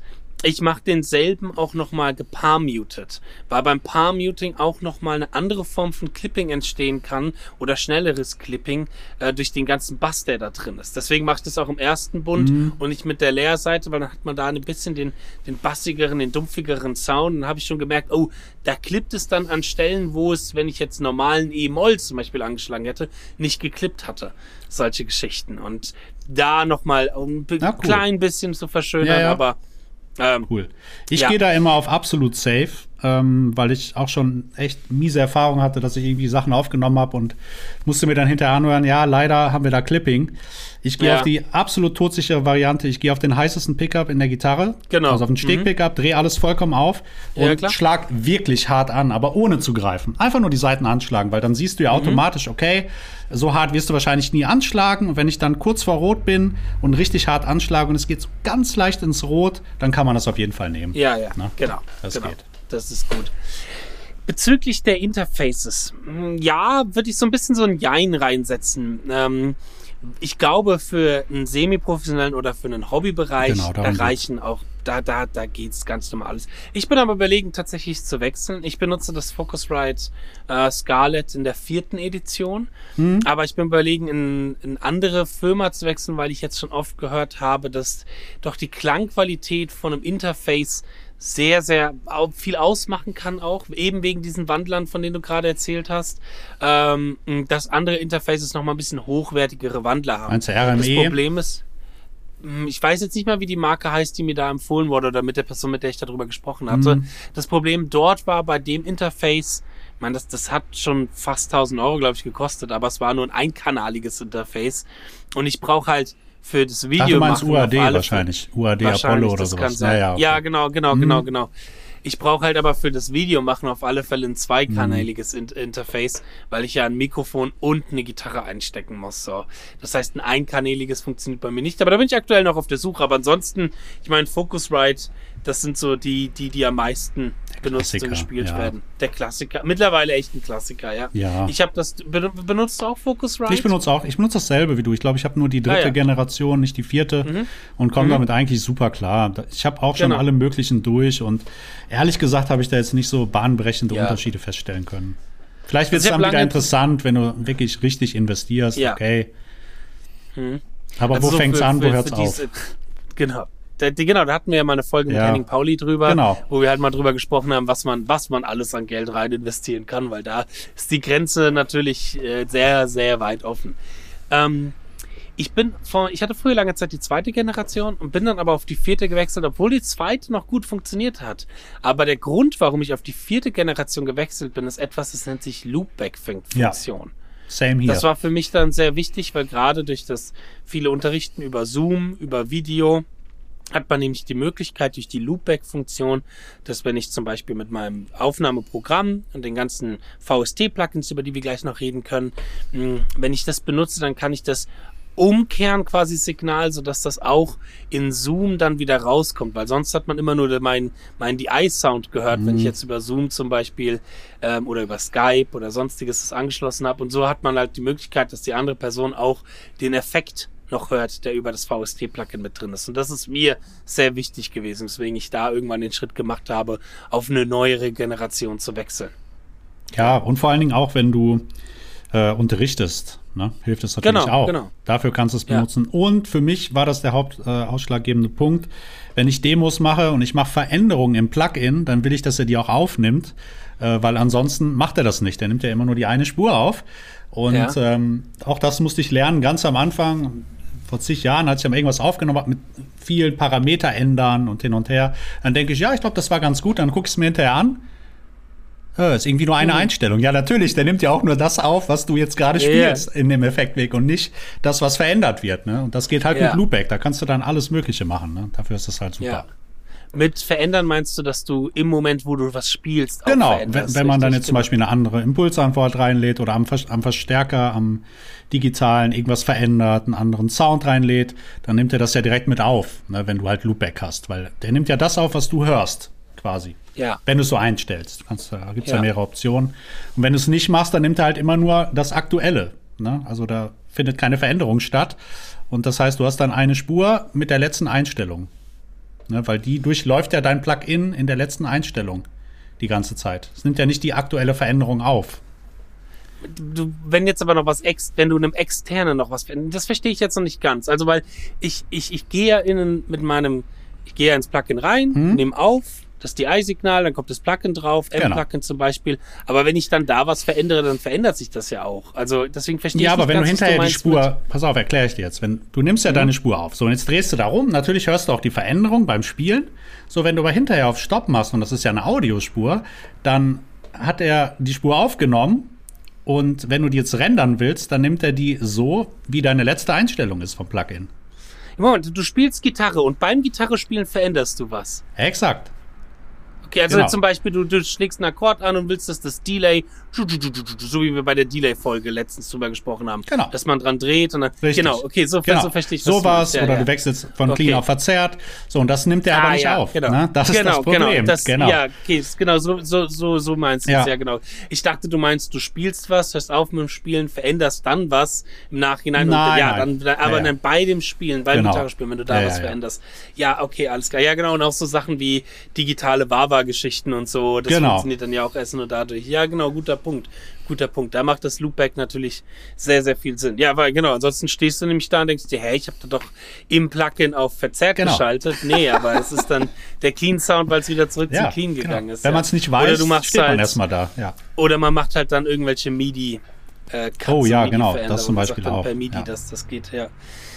Ich mache denselben auch nochmal geparmutet, weil beim Parmuting auch nochmal eine andere Form von Clipping entstehen kann oder schnelleres Clipping durch den ganzen Bass, der da drin ist. Deswegen mache ich das auch im ersten Bund und nicht mit der Leerseite, weil dann hat man da ein bisschen den bassigeren, den dumpfigeren Sound. Dann habe ich schon gemerkt, oh, da klippt es dann an Stellen, wo es, wenn ich jetzt normalen E-Moll zum Beispiel angeschlagen hätte, nicht geklippt hatte. Solche Geschichten. Und da nochmal ein klein bisschen zu verschönern, aber cool. Ich gehe da immer auf absolut safe, weil ich auch schon echt miese Erfahrungen hatte, dass ich irgendwie Sachen aufgenommen habe und musste mir dann hinterher anhören, ja, leider haben wir da Clipping. Ich gehe auf die absolut todsichere Variante. Ich gehe auf den heißesten Pickup in der Gitarre, also auf den Steg-Pickup, drehe alles vollkommen auf und schlag wirklich hart an, aber ohne zu greifen. Einfach nur die Saiten anschlagen, weil dann siehst du ja automatisch, okay, so hart wirst du wahrscheinlich nie anschlagen. Und wenn ich dann kurz vor Rot bin und richtig hart anschlage und es geht so ganz leicht ins Rot, dann kann man das auf jeden Fall nehmen. Ja, genau. Das geht. Das ist gut. Bezüglich der Interfaces, würde ich so ein bisschen so ein Jein reinsetzen. Ich glaube, für einen semi-professionellen oder für einen Hobbybereich, da reichen auch, da geht's ganz normal alles. Ich bin aber überlegen, tatsächlich zu wechseln. Ich benutze das Focusrite Scarlett in der 4. Edition, aber ich bin überlegen, in andere Firma zu wechseln, weil ich jetzt schon oft gehört habe, dass doch die Klangqualität von einem Interface sehr, sehr viel ausmachen kann auch, eben wegen diesen Wandlern, von denen du gerade erzählt hast, dass andere Interfaces nochmal ein bisschen hochwertigere Wandler haben. Meinst du RME? Das Problem ist, ich weiß jetzt nicht mal, wie die Marke heißt, die mir da empfohlen wurde oder mit der Person, mit der ich darüber gesprochen hatte. Das Problem dort war bei dem Interface, ich meine, das hat schon fast 1.000 Euro, glaube ich, gekostet, aber es war nur ein einkanaliges Interface und ich brauche halt für das Video. Ach, du meinst UAD wahrscheinlich. UAD Apollo oder sowas. Ja, genau. Ich brauche halt aber für das Video machen auf alle Fälle ein zweikanaliges Interface, weil ich ja ein Mikrofon und eine Gitarre einstecken muss. So. Das heißt, ein einkanaliges funktioniert bei mir nicht. Aber da bin ich aktuell noch auf der Suche. Aber ansonsten, ich meine, Focusrite, das sind so die am meisten benutzt und gespielt werden. Der Klassiker. Mittlerweile echt ein Klassiker, ja. Ich habe das, benutzt du auch Focusrite? Ich benutze dasselbe wie du. Ich glaube, ich habe nur die 3. Generation, nicht die 4. Und komme damit eigentlich super klar. Ich habe auch schon alle möglichen durch und ehrlich gesagt habe ich da jetzt nicht so bahnbrechende Unterschiede feststellen können. Vielleicht wird es dann wieder interessant, wenn du wirklich richtig investierst, okay. Aber also wo fängt's an, wo hört's auf? Genau, da hatten wir ja mal eine Folge mit Henning Pauli drüber, wo wir halt mal drüber gesprochen haben, was man alles an Geld rein investieren kann, weil da ist die Grenze natürlich sehr, sehr weit offen. Ich hatte früher lange Zeit die 2. Generation und bin dann aber auf die 4. gewechselt, obwohl die 2. noch gut funktioniert hat. Aber der Grund, warum ich auf die 4. Generation gewechselt bin, ist etwas, das nennt sich Loopback-Funktion. Same hier. Das war für mich dann sehr wichtig, weil gerade durch das viele Unterrichten über Zoom, über Video, hat man nämlich die Möglichkeit durch die Loopback-Funktion, dass wenn ich zum Beispiel mit meinem Aufnahmeprogramm und den ganzen VST-Plugins, über die wir gleich noch reden können, wenn ich das benutze, dann kann ich das umkehren quasi Signal, sodass das auch in Zoom dann wieder rauskommt, weil sonst hat man immer nur mein DI-Sound gehört, wenn ich jetzt über Zoom zum Beispiel oder über Skype oder sonstiges das angeschlossen habe und so hat man halt die Möglichkeit, dass die andere Person auch den Effekt noch hört, der über das VST-Plugin mit drin ist. Und das ist mir sehr wichtig gewesen, weswegen ich da irgendwann den Schritt gemacht habe, auf eine neuere Generation zu wechseln. Ja, und vor allen Dingen auch, wenn du unterrichtest, ne, hilft es natürlich auch. Genau. Dafür kannst du es benutzen. Ja. Und für mich war das der hauptausschlaggebende Punkt. Wenn ich Demos mache und ich mache Veränderungen im Plugin, dann will ich, dass er die auch aufnimmt, weil ansonsten macht er das nicht. Er nimmt ja immer nur die eine Spur auf. Und auch das musste ich lernen, ganz am Anfang. Vor zig Jahren, als ich mal irgendwas aufgenommen habe, mit vielen Parameter ändern und hin und her, dann denke ich, ich glaube, das war ganz gut. Dann gucke ich es mir hinterher an. Ist irgendwie nur eine Einstellung. Ja, natürlich, der nimmt ja auch nur das auf, was du jetzt gerade spielst in dem Effektweg und nicht das, was verändert wird. Ne? Und das geht halt mit Loopback. Da kannst du dann alles Mögliche machen. Ne? Dafür ist das halt super. Ja. Mit verändern meinst du, dass du im Moment, wo du was spielst, auch genau, wenn man dann jetzt zum Beispiel eine andere Impulsantwort reinlädt oder am Verstärker, am digitalen irgendwas verändert, einen anderen Sound reinlädt, dann nimmt er das ja direkt mit auf, ne, wenn du halt Loopback hast. Weil der nimmt ja das auf, was du hörst, quasi. Ja. Wenn du es so einstellst. Da gibt es ja mehrere Optionen. Und wenn du es nicht machst, dann nimmt er halt immer nur das Aktuelle. Ne? Also da findet keine Veränderung statt. Und das heißt, du hast dann eine Spur mit der letzten Einstellung. Ne? Weil die durchläuft ja dein Plugin in der letzten Einstellung die ganze Zeit. Es nimmt ja nicht die aktuelle Veränderung auf. Wenn jetzt aber noch wenn du einem Externen noch was veränderst, das verstehe ich jetzt noch nicht ganz. Also, weil ich gehe ja ich gehe ja ins Plugin rein, nehme auf, das DI-Signal, dann kommt das Plugin drauf, M-Plugin zum Beispiel. Aber wenn ich dann da was verändere, dann verändert sich das ja auch. Also, deswegen verstehe ich nicht ganz, aber wenn du hinterher die Spur, pass auf, erkläre ich dir jetzt. Du nimmst ja deine Spur auf. So, und jetzt drehst du da rum. Natürlich hörst du auch die Veränderung beim Spielen. So, wenn du aber hinterher auf Stopp machst, und das ist ja eine Audiospur, dann hat er die Spur aufgenommen. Und wenn du die jetzt rendern willst, dann nimmt er die so, wie deine letzte Einstellung ist vom Plugin. Moment, du spielst Gitarre und beim Gitarrespielen veränderst du was. Exakt. Okay, also zum Beispiel, du schlägst einen Akkord an und willst, dass das Delay, so wie wir bei der Delay-Folge letztens drüber gesprochen haben, dass man dran dreht und dann, richtig. Genau, okay, so verstehe ich das. Sowas, oder du wechselst von clean auf verzerrt, so, und das nimmt er aber nicht auf. Genau. Ne? Das ist das Problem. Ja, okay, genau, so meinst du es, ja, genau. Ich dachte, du meinst, du spielst was, hörst auf mit dem Spielen, veränderst dann was im Nachhinein. Dann bei dem Spielen, beim Gitarrespielen, wenn du da was veränderst. Ja, okay, alles klar. Ja, genau, und auch so Sachen wie digitale Wawa-Geschichten und so, das funktioniert dann ja auch erst nur dadurch. Ja, genau, guter Punkt. Da macht das Loopback natürlich sehr, sehr viel Sinn. Ja, weil genau, ansonsten stehst du nämlich da und denkst dir, hey, ich habe da doch im Plugin auf verzerrt geschaltet. Nee, aber es ist dann der Clean-Sound, weil es wieder zurück zu Clean gegangen ist. Wenn man es nicht weiß, steht man erstmal da. Ja. Oder man macht halt dann irgendwelche MIDI Cuts, genau, das zum Beispiel auch. Per MIDI, das geht, ja.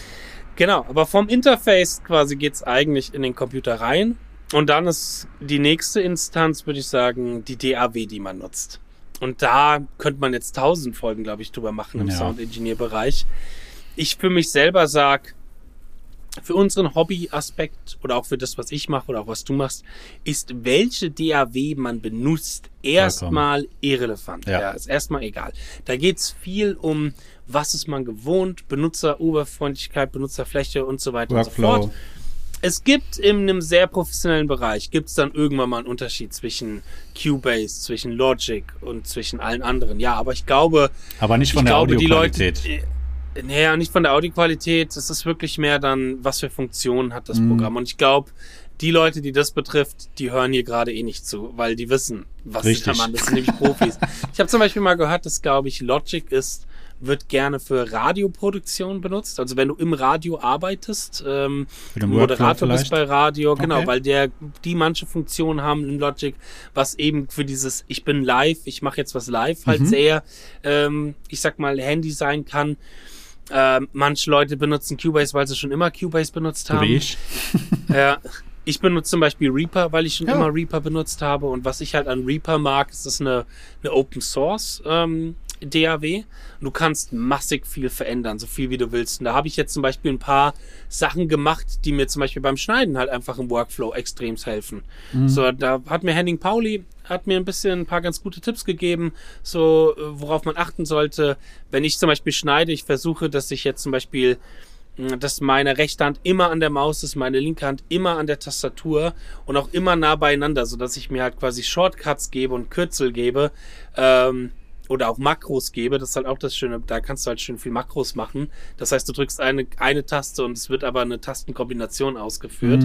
Genau, aber vom Interface quasi geht's eigentlich in den Computer rein. Und dann ist die nächste Instanz, würde ich sagen, die DAW, die man nutzt. Und da könnte man jetzt 1000 Folgen, glaube ich, drüber machen im Sound-Engineer-Bereich. Ich für mich selber sage, für unseren Hobby-Aspekt oder auch für das, was ich mache oder auch was du machst, ist, welche DAW man benutzt, erstmal irrelevant. Ja, ist erstmal egal. Da geht's viel um, was ist man gewohnt, Benutzeroberfreundlichkeit, Benutzerfläche und so weiter Workflow. Und so fort. Es gibt in einem sehr professionellen Bereich, gibt es dann irgendwann mal einen Unterschied zwischen Cubase, zwischen Logic und zwischen allen anderen. Ja, aber ich glaube... Aber nicht von der Audioqualität. Naja, nicht von der Audioqualität. Es ist wirklich mehr dann, was für Funktionen hat das Programm. Und ich glaube, die Leute, die das betrifft, die hören hier gerade eh nicht zu, weil die wissen, was kann man. Das sind nämlich Profis. Ich habe zum Beispiel mal gehört, dass, glaube ich, Logic wird gerne für Radioproduktion benutzt. Also wenn du im Radio arbeitest, Moderator bist bei Radio, genau, weil die manche Funktionen haben in Logic, was eben für dieses ich bin live, ich mache jetzt was live, halt sehr, ich sag mal, Handy sein kann. Manche Leute benutzen Cubase, weil sie schon immer Cubase benutzt haben. Wie ich. Ja. Ich benutze zum Beispiel Reaper, weil ich schon immer Reaper benutzt habe. Und was ich halt an Reaper mag, ist das eine Open Source DAW. Du kannst massig viel verändern, so viel wie du willst. Und da habe ich jetzt zum Beispiel ein paar Sachen gemacht, die mir zum Beispiel beim Schneiden halt einfach im Workflow extrem helfen. So, da hat mir Henning Pauli ein paar ganz gute Tipps gegeben, so worauf man achten sollte. Wenn ich zum Beispiel schneide, ich versuche, dass ich jetzt zum Beispiel dass meine rechte Hand immer an der Maus ist, meine linke Hand immer an der Tastatur und auch immer nah beieinander, sodass ich mir halt quasi Shortcuts gebe und Kürzel gebe oder auch Makros gebe. Das ist halt auch das Schöne, da kannst du halt schön viel Makros machen. Das heißt, du drückst eine Taste und es wird aber eine Tastenkombination ausgeführt.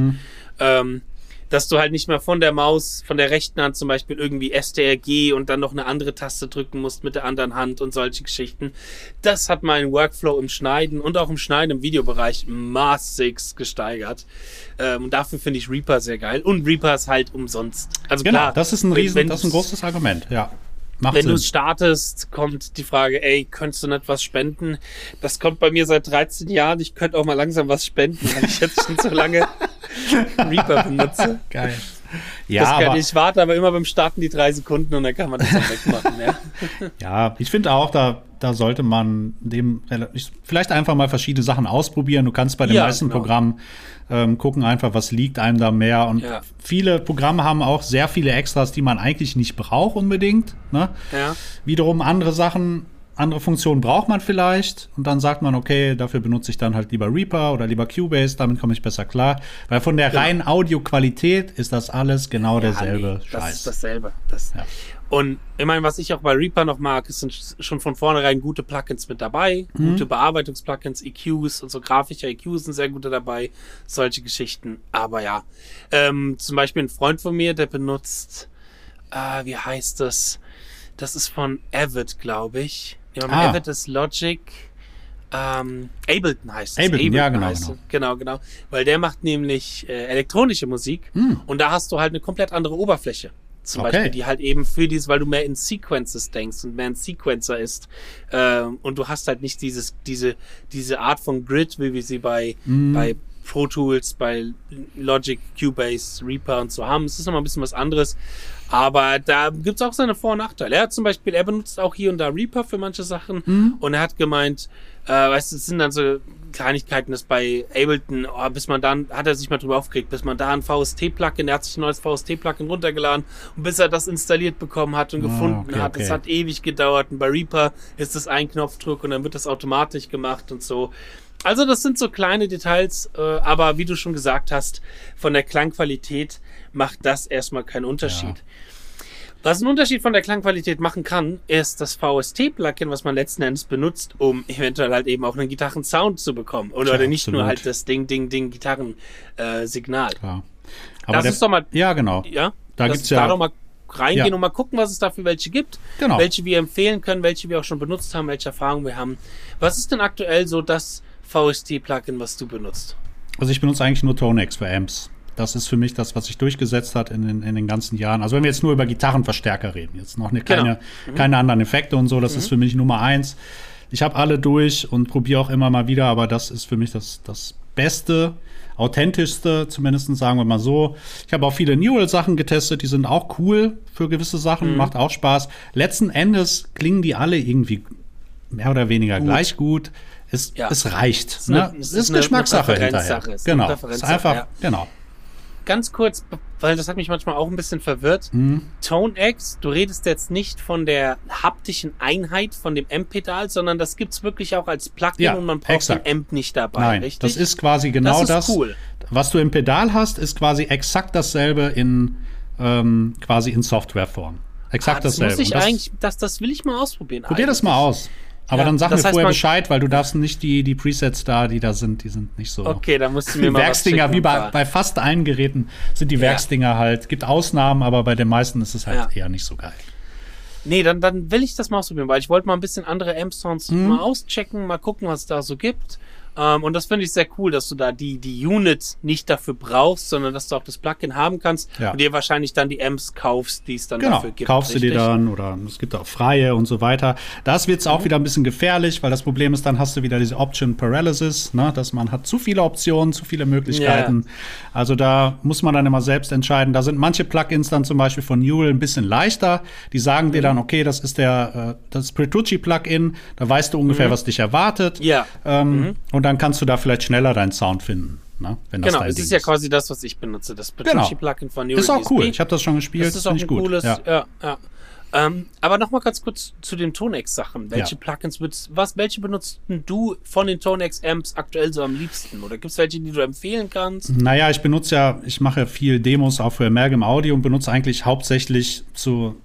Dass du halt nicht mehr von der Maus, von der rechten Hand zum Beispiel irgendwie STRG und dann noch eine andere Taste drücken musst mit der anderen Hand und solche Geschichten. Das hat meinen Workflow im Schneiden und auch im Schneiden im Videobereich massig gesteigert. Und dafür finde ich Reaper sehr geil. Und Reaper ist halt umsonst. Also genau, klar, das ist ein großes Argument, ja. Wenn du startest, kommt die Frage, könntest du nicht was spenden? Das kommt bei mir seit 13 Jahren. Ich könnte auch mal langsam was spenden, weil ich jetzt schon so lange Reaper benutze. Geil. Ja, ich warte aber immer beim Starten die 3 Sekunden und dann kann man das dann wegmachen. Ja, ich finde auch, da sollte man vielleicht einfach mal verschiedene Sachen ausprobieren. Du kannst bei den meisten Programmen gucken einfach, was liegt einem da mehr. Und viele Programme haben auch sehr viele Extras, die man eigentlich nicht braucht unbedingt. Ne? Ja. Wiederum andere Funktionen braucht man vielleicht und dann sagt man, okay, dafür benutze ich dann halt lieber Reaper oder lieber Cubase, damit komme ich besser klar. Weil von der reinen Audioqualität ist das alles genau derselbe Scheiß. Das ist dasselbe. Und ich meine, was ich auch bei Reaper noch mag, es sind schon von vornherein gute Plugins mit dabei, gute Bearbeitungsplugins, EQs und so grafische EQs sind sehr gute dabei, solche Geschichten. Aber ja, zum Beispiel ein Freund von mir, der benutzt, wie heißt das? Das ist von Avid, glaube ich. Ja, Avid ist Logic. Ableton heißt es. Ableton, ja, genau. Genau. Weil der macht nämlich elektronische Musik und da hast du halt eine komplett andere Oberfläche. Zum Beispiel, die halt eben für dieses, weil du mehr in Sequences denkst und mehr ein Sequencer ist. Und du hast halt nicht diese Art von Grid, wie wir sie bei Pro Tools, bei Logic, Cubase, Reaper und so haben. Es ist nochmal ein bisschen was anderes. Aber da gibt's auch seine Vor- und Nachteile. Er benutzt auch hier und da Reaper für manche Sachen. Und er hat gemeint, weißt du, es sind dann so Kleinigkeiten, dass bei Ableton, bis man dann, hat er sich mal drüber aufgeregt, bis man da ein VST-Plugin, er hat sich ein neues VST-Plugin runtergeladen und bis er das installiert bekommen hat und gefunden hat. Das hat ewig gedauert. Und bei Reaper ist das ein Knopfdruck und dann wird das automatisch gemacht und so. Also das sind so kleine Details, aber wie du schon gesagt hast, von der Klangqualität macht das erstmal keinen Unterschied. Ja. Was einen Unterschied von der Klangqualität machen kann, ist das VST-Plugin, was man letzten Endes benutzt, um eventuell halt eben auch einen Gitarrensound zu bekommen. Oder nicht nur halt das Gitarrensignal. Klar. Aber das ist doch mal... Ja, genau. Ja, da gibt's ja... Da doch mal reingehen und mal gucken, was es da für welche gibt. Genau. Welche wir empfehlen können, welche wir auch schon benutzt haben, welche Erfahrungen wir haben. Was ist denn aktuell so das VST-Plugin, was du benutzt? Also ich benutze eigentlich nur Tonex für Amps. Das ist für mich das, was sich durchgesetzt hat in den ganzen Jahren. Also wenn wir jetzt nur über Gitarrenverstärker reden, jetzt noch keine anderen Effekte und so, das ist für mich Nummer 1. Ich habe alle durch und probiere auch immer mal wieder, aber das ist für mich das Beste, authentischste, zumindest sagen wir mal so. Ich habe auch viele Neural-Sachen getestet, die sind auch cool für gewisse Sachen, macht auch Spaß. Letzten Endes klingen die alle irgendwie mehr oder weniger gleich gut. Es reicht. Es ist eine Geschmackssache hinterher. Genau. Es ist einfach, genau. Ganz kurz, weil das hat mich manchmal auch ein bisschen verwirrt. Tonex, du redest jetzt nicht von der haptischen Einheit von dem Amp-Pedal, sondern das gibt's wirklich auch als Plugin und man braucht den Amp nicht dabei, Nein, richtig? Das ist quasi genau das. Cool. Was du im Pedal hast, ist quasi exakt dasselbe in Softwareform. Exakt dasselbe. Das will ich mal ausprobieren. Probier das mal aus. Aber dann sag mir vorher Bescheid, weil du darfst nicht die Presets die da sind, die sind nicht so. Okay, dann musst du mir mal Werksdinger, wie bei fast allen Geräten sind die Werksdinger halt. Gibt Ausnahmen, aber bei den meisten ist es halt eher nicht so geil. Nee, dann will ich das mal ausprobieren, weil ich wollte mal ein bisschen andere Amp-Sounds mal auschecken, mal gucken, was es da so gibt. Und das finde ich sehr cool, dass du da die Unit nicht dafür brauchst, sondern dass du auch das Plugin haben kannst und dir wahrscheinlich dann die Amps kaufst, die es dann dafür gibt. Kaufst du dir dann oder es gibt auch freie und so weiter. Das wird es auch wieder ein bisschen gefährlich, weil das Problem ist, dann hast du wieder diese Option Paralysis, ne, dass man hat zu viele Optionen, zu viele Möglichkeiten. Also da muss man dann immer selbst entscheiden. Da sind manche Plugins dann zum Beispiel von Neural ein bisschen leichter. Die sagen dir dann, okay, das ist das Petrucci-Plugin, da weißt du ungefähr, was dich erwartet. Ja. Und dann kannst du da vielleicht schneller deinen Sound finden. Ne? Wenn das es ist ja quasi das, was ich benutze, das Petrucci-Plugin von Neural. Ist auch cool, ich habe das schon gespielt. Das ist auch ein cooles, aber noch mal ganz kurz zu den Tonex-Sachen. Welche Plugins welche benutzt du von den Tonex-Amps aktuell so am liebsten? Oder gibt es welche, die du empfehlen kannst? Naja, ich mache viel Demos auch für Amalgam Audio und benutze eigentlich hauptsächlich zu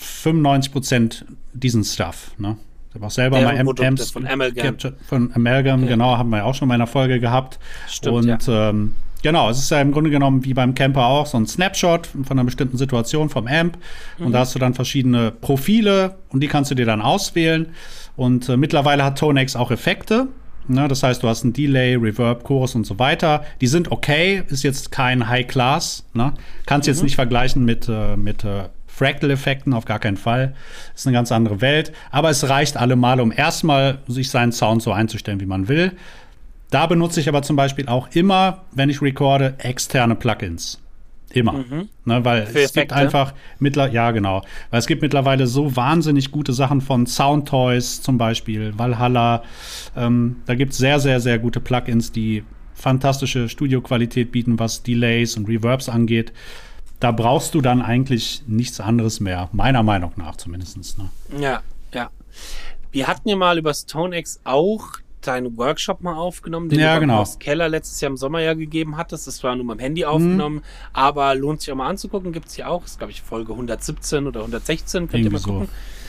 95% diesen Stuff, ne? Ich habe auch selber mal Amps von Amalgam. Von Amalgam, genau, haben wir auch schon mal in einer Folge gehabt. Stimmt, und genau, es ist ja im Grunde genommen wie beim Camper auch so ein Snapshot von einer bestimmten Situation vom Amp. Und da hast du dann verschiedene Profile und die kannst du dir dann auswählen. Und mittlerweile hat Tonex auch Effekte. Ne, das heißt, du hast ein Delay, Reverb, Chorus und so weiter. Die sind okay, ist jetzt kein High Class. Ne? Kannst jetzt nicht vergleichen mit Fractal-Effekten, auf gar keinen Fall. Ist eine ganz andere Welt. Aber es reicht allemal, um erstmal sich seinen Sound so einzustellen, wie man will. Da benutze ich aber zum Beispiel auch immer, wenn ich recorde, externe Plugins. Immer. Ne, weil es gibt einfach weil es gibt mittlerweile so wahnsinnig gute Sachen von Soundtoys zum Beispiel, Valhalla. Da gibt es sehr, sehr, sehr gute Plugins, die fantastische Studioqualität bieten, was Delays und Reverbs angeht. Da brauchst du dann eigentlich nichts anderes mehr, meiner Meinung nach zumindest. Ne? Ja. Wir hatten ja mal über Tonex auch deinen Workshop mal aufgenommen, den Ja, du genau. Horst Keller letztes Jahr im Sommer ja gegeben hattest. Das war nur mit dem Handy aufgenommen, aber lohnt sich auch mal anzugucken. Gibt es hier auch. Das ist, glaube ich, Folge 117 oder 116. Könnt ihr mal gucken.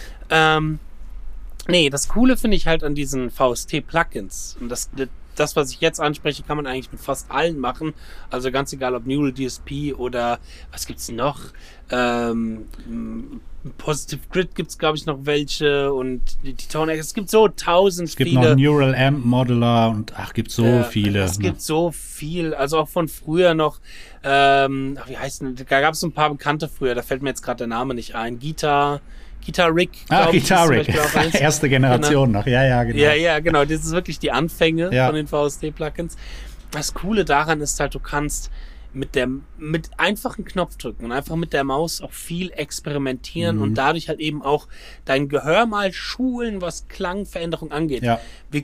Nee, das Coole finde ich halt an diesen VST-Plugins. Und das, was ich jetzt anspreche, kann man eigentlich mit fast allen machen. Also ganz egal, ob Neural DSP oder was gibt's noch? Positive Grid gibt's, glaube ich, noch welche und die Tone. Es gibt so tausend Es gibt viele. noch Neural Amp Modeler und gibt so viele. Es gibt so viel. Also auch von früher noch. Wie heißt denn? Da gab es ein paar Bekannte früher. Da fällt mir jetzt gerade der Name nicht ein. Guitar Rick. Guitar Rick. Erste Generation genau. noch. Ja, genau. Ja, genau. Das ist wirklich die Anfänge von den VST-Plugins. Das Coole daran ist halt, du kannst mit einfachen Knopfdrücken und einfach mit der Maus auch viel experimentieren und dadurch halt eben auch dein Gehör mal schulen, was Klangveränderung angeht. Ja.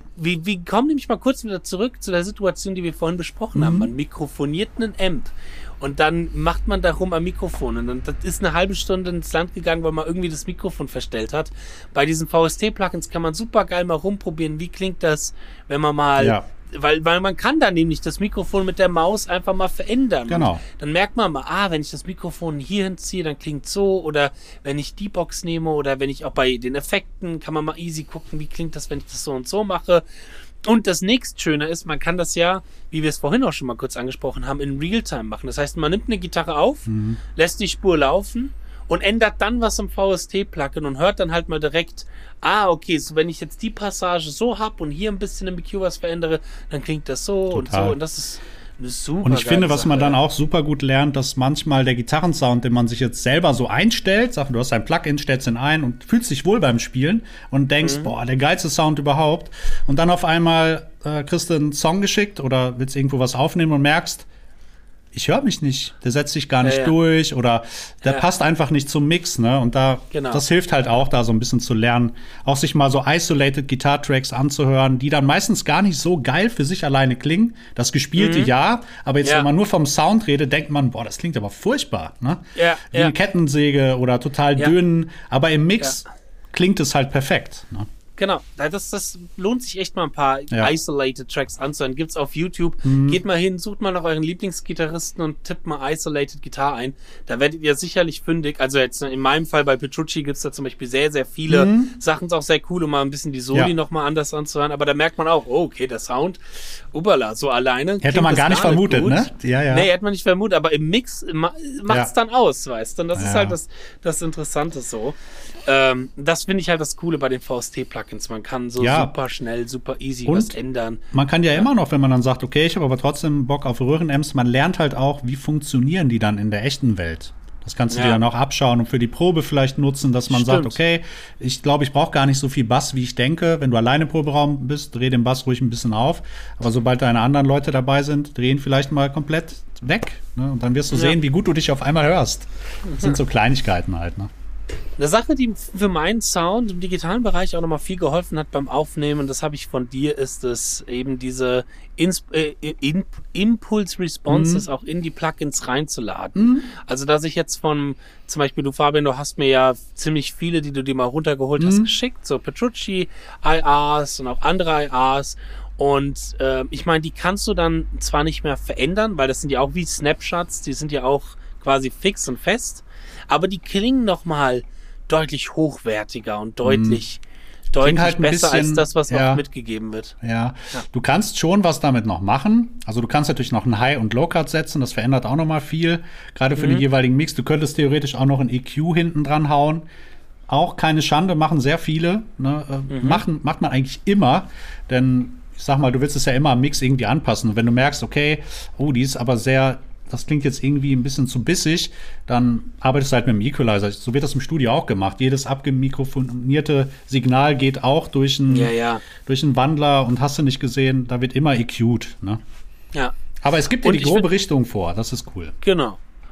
Wir kommen nämlich mal kurz wieder zurück zu der Situation, die wir vorhin besprochen haben. Man mikrofoniert einen Amp und dann macht man darum am Mikrofon und dann das ist eine halbe Stunde ins Land gegangen, weil man irgendwie das Mikrofon verstellt hat. Bei diesen VST-Plugins kann man super geil mal rumprobieren, wie klingt das, wenn man mal weil man kann da nämlich das Mikrofon mit der Maus einfach mal verändern. Genau. Und dann merkt man mal, wenn ich das Mikrofon hier hinziehe, dann klingt so. Oder wenn ich die Box nehme oder wenn ich auch bei den Effekten, kann man mal easy gucken, wie klingt das, wenn ich das so und so mache. Und das nächstschöne ist, man kann das ja, wie wir es vorhin auch schon mal kurz angesprochen haben, in Realtime machen. Das heißt, man nimmt eine Gitarre auf, lässt die Spur laufen und ändert dann was im VST-Plugin und hört dann halt mal direkt, okay, so wenn ich jetzt die Passage so hab und hier ein bisschen im EQ was verändere, dann klingt das so. Total. Und so und das ist eine super Und ich finde, was man dann auch super gut lernt, dass manchmal der Gitarrensound, den man sich jetzt selber so einstellt, du hast ein Plugin, stellst ihn ein und fühlst dich wohl beim Spielen und denkst, der geilste Sound überhaupt. Und dann auf einmal kriegst du einen Song geschickt oder willst irgendwo was aufnehmen und merkst, ich höre mich nicht, der setzt sich gar nicht durch oder der passt einfach nicht zum Mix, ne? Und das hilft halt auch, da so ein bisschen zu lernen, auch sich mal so isolated Gitarre-Tracks anzuhören, die dann meistens gar nicht so geil für sich alleine klingen. Das Gespielte aber jetzt, wenn man nur vom Sound redet, denkt man, das klingt aber furchtbar, ne? Wie eine Kettensäge oder total dünn, aber im Mix klingt es halt perfekt, ne? Genau, das lohnt sich echt mal ein paar Isolated Tracks anzuhören. Gibt's auf YouTube. Geht mal hin, sucht mal nach euren Lieblingsgitarristen und tippt mal Isolated Guitar ein. Da werdet ihr sicherlich fündig. Also jetzt in meinem Fall bei Petrucci gibt's da zum Beispiel sehr, sehr viele Sachen. Ist auch sehr cool, um mal ein bisschen die Soli nochmal anders anzuhören. Aber da merkt man auch, okay, der Sound, so alleine. Hätte man gar nicht vermutet, ne? Ja. Nee, hätte man nicht vermutet. Aber im Mix macht's dann aus, weißt du? Und das ist halt das Interessante so. Das finde ich halt das Coole bei den VST-Plugins. Man kann so super schnell, super easy was ändern. Man kann ja immer noch, wenn man dann sagt, okay, ich habe aber trotzdem Bock auf Röhrenamps, man lernt halt auch, wie funktionieren die dann in der echten Welt. Das kannst du dir dann auch abschauen und für die Probe vielleicht nutzen, dass man sagt, okay, ich glaube, ich brauche gar nicht so viel Bass, wie ich denke. Wenn du alleine im Proberaum bist, dreh den Bass ruhig ein bisschen auf. Aber sobald deine anderen Leute dabei sind, dreh ihn vielleicht mal komplett weg. Ne? Und dann wirst du sehen, wie gut du dich auf einmal hörst. Das sind so Kleinigkeiten halt, ne? Eine Sache, die für meinen Sound im digitalen Bereich auch nochmal viel geholfen hat beim Aufnehmen, das habe ich von dir, ist es eben diese Impulse-Responses auch in die Plugins reinzuladen. Also, dass ich jetzt zum Beispiel, du Fabian, du hast mir ja ziemlich viele, die du dir mal runtergeholt hast, geschickt, so Petrucci IRs und auch andere IRs. Und ich meine, die kannst du dann zwar nicht mehr verändern, weil das sind ja auch wie Snapshots, die sind ja auch quasi fix und fest, aber die klingen nochmal deutlich hochwertiger und deutlich halt besser bisschen, als das, was auch mitgegeben wird. Ja, du kannst schon was damit noch machen. Also du kannst natürlich noch einen High- und Low-Cut setzen, das verändert auch nochmal viel, gerade für den jeweiligen Mix. Du könntest theoretisch auch noch ein EQ hinten dran hauen. Auch keine Schande, machen sehr viele. Ne? Macht man eigentlich immer, denn ich sag mal, du willst es ja immer am Mix irgendwie anpassen. Und wenn du merkst, okay, die ist aber das klingt jetzt irgendwie ein bisschen zu bissig, dann arbeitest du halt mit dem Equalizer. So wird das im Studio auch gemacht. Jedes abgemikrofonierte Signal geht auch durch einen Wandler und hast du nicht gesehen, da wird immer EQ'd. Ne? Ja. Aber es gibt dir die grobe Richtung vor, das ist cool. Genau.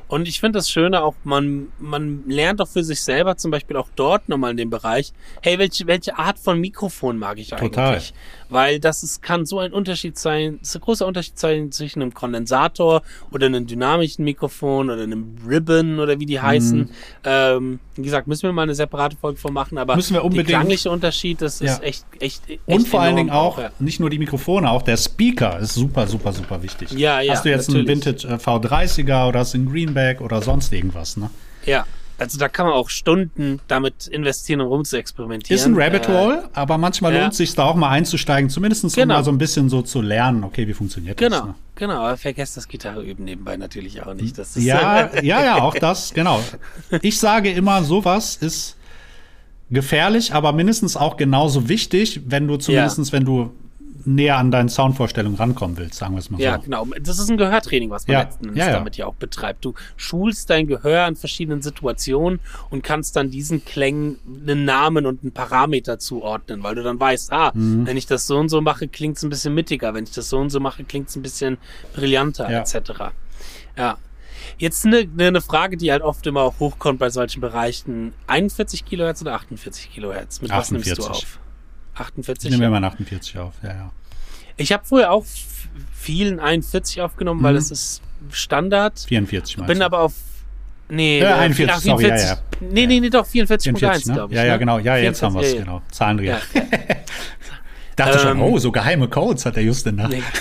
Und ich finde das Schöne auch, man lernt doch für sich selber zum Beispiel auch dort nochmal in dem Bereich, hey, welche Art von Mikrofon mag ich eigentlich? Total. Weil kann so ein Unterschied sein, es ist ein großer Unterschied sein zwischen einem Kondensator oder einem dynamischen Mikrofon oder einem Ribbon oder wie die heißen. Wie gesagt, müssen wir mal eine separate Folge von machen, aber müssen wir unbedingt. Der klangliche Unterschied, das ist echt und vor allen Dingen auch, ja. Nicht nur die Mikrofone, auch der Speaker ist super, super, super wichtig. Ja, hast du jetzt natürlich. einen Vintage V30er oder hast du einen Greenback oder sonst irgendwas, ne? Ja, also da kann man auch Stunden damit investieren, um rumzuexperimentieren. Ist ein Rabbit Hole, aber manchmal lohnt es sich da auch mal einzusteigen, zumindest um mal so ein bisschen so zu lernen, okay, wie funktioniert das? Ne? Genau, aber vergesst das Gitarre üben nebenbei natürlich auch nicht. Das ist ja, auch das, genau. Ich sage immer, sowas ist gefährlich, aber mindestens auch genauso wichtig, wenn du näher an deine Soundvorstellung rankommen willst, sagen wir es mal so. Ja, genau. Das ist ein Gehörtraining, was man letzten Endes damit ja auch betreibt. Du schulst dein Gehör an verschiedenen Situationen und kannst dann diesen Klängen einen Namen und einen Parameter zuordnen, weil du dann weißt, wenn ich das so und so mache, klingt es ein bisschen mittiger. Wenn ich das so und so mache, klingt es ein bisschen brillanter, etc. Ja. Jetzt eine Frage, die halt oft immer auch hochkommt bei solchen Bereichen. 41 Kilohertz oder 48 Kilohertz? Mit 48. Was nimmst du auf? 48? Ich nehme immer 48 auf, ja. Ich habe früher auch vielen 41 aufgenommen, weil das ist Standard. 44 meinst Bin du? aber auf 41, sorry, ja. Nee, doch, 44.1, ne? glaube ich. Ja, genau. Ja, jetzt haben wir es, genau. Zahlendreher. Ja. Dachte schon, so geheime Codes hat der Justin da. Nee.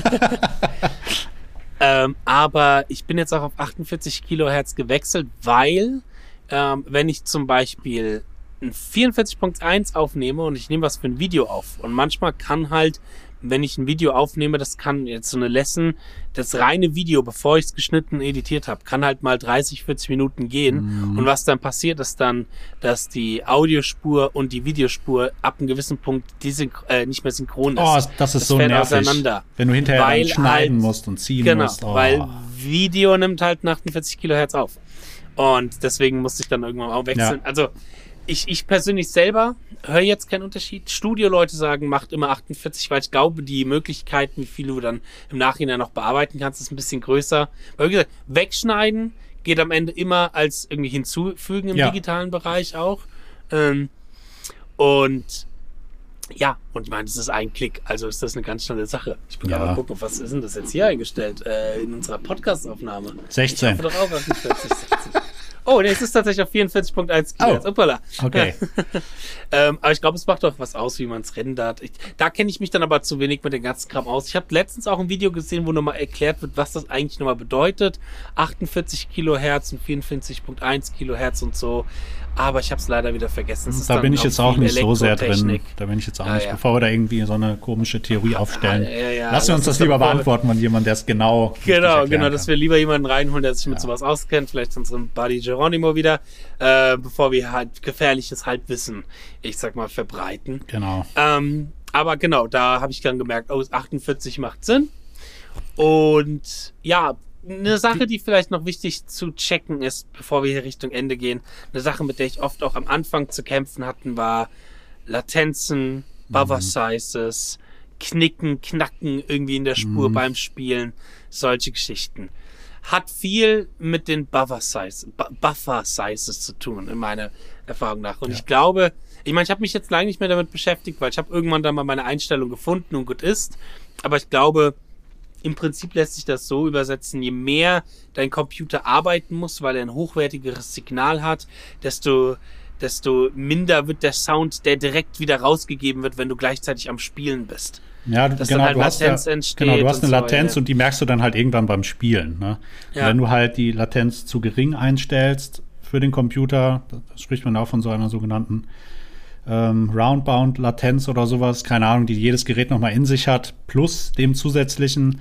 Aber ich bin jetzt auch auf 48 Kilohertz gewechselt, weil wenn ich zum Beispiel ein 44.1 aufnehme und ich nehme was für ein Video auf und manchmal kann halt, wenn ich ein Video aufnehme, das kann jetzt so eine Lesson, das reine Video, bevor ich es geschnitten und editiert habe, kann halt mal 30, 40 Minuten gehen. Und was dann passiert, ist dann, dass die Audiospur und die Videospur ab einem gewissen Punkt nicht mehr synchron ist. Oh, das ist so nervig, auseinander, wenn du hinterher schneiden musst und ziehen musst. Genau, weil Video nimmt halt 48 Kilohertz auf. Und deswegen musste ich dann irgendwann auch wechseln. Ja. Also ich persönlich selber höre jetzt keinen Unterschied. Studioleute sagen, macht immer 48, weil ich glaube, die Möglichkeiten, wie viel du dann im Nachhinein noch bearbeiten kannst, ist ein bisschen größer. Weil wie gesagt, wegschneiden geht am Ende immer als irgendwie hinzufügen im digitalen Bereich auch. Und ich meine, das ist ein Klick, also ist das eine ganz schnelle Sache. Ich bin gerade mal gucken, was ist denn das jetzt hier eingestellt in unserer Podcast-Aufnahme? 16. Ich hoffe doch auch 48, 60. Oh, nee, es ist tatsächlich auf 44.1 Kilohertz. Uppala. Okay. Aber ich glaube, es macht doch was aus, wie man es rendert. Da kenne ich mich dann aber zu wenig mit dem ganzen Kram aus. Ich habe letztens auch ein Video gesehen, wo nochmal erklärt wird, was das eigentlich nochmal bedeutet. 48 Kilohertz und 44.1 Kilohertz und so. Aber ich habe es leider wieder vergessen. Da bin ich jetzt auch nicht so sehr drin. Da bin ich jetzt auch nicht, bevor wir da irgendwie so eine komische Theorie aufstellen. Lassen wir uns das lieber beantworten von jemandem, der es genau Genau, dass wir lieber jemanden reinholen, der sich mit sowas auskennt. Vielleicht unseren Buddy Geronimo wieder, bevor wir halt gefährliches Halbwissen, ich sag mal, verbreiten. Genau. Aber genau, da habe ich dann gemerkt, 48 macht Sinn. Und ja, eine Sache, die vielleicht noch wichtig zu checken ist, bevor wir hier Richtung Ende gehen, eine Sache, mit der ich oft auch am Anfang zu kämpfen hatten, war Latenzen, Buffer Sizes, Knicken, Knacken irgendwie in der Spur beim Spielen, solche Geschichten. Hat viel mit den Buffer Sizes zu tun, in meiner Erfahrung nach. Und ich glaube, ich habe mich jetzt lange nicht mehr damit beschäftigt, weil ich habe irgendwann dann mal meine Einstellung gefunden und gut ist. Aber ich glaube, im Prinzip lässt sich das so übersetzen, je mehr dein Computer arbeiten muss, weil er ein hochwertigeres Signal hat, desto minder wird der Sound, der direkt wieder rausgegeben wird, wenn du gleichzeitig am Spielen bist. Ja, genau, halt Latenz entsteht. Genau, du hast eine Latenz und die merkst du dann halt irgendwann beim Spielen. Ne? Ja. Wenn du halt die Latenz zu gering einstellst für den Computer, da spricht man auch von so einer sogenannten Roundbound-Latenz oder sowas, keine Ahnung, die jedes Gerät nochmal in sich hat, plus dem zusätzlichen,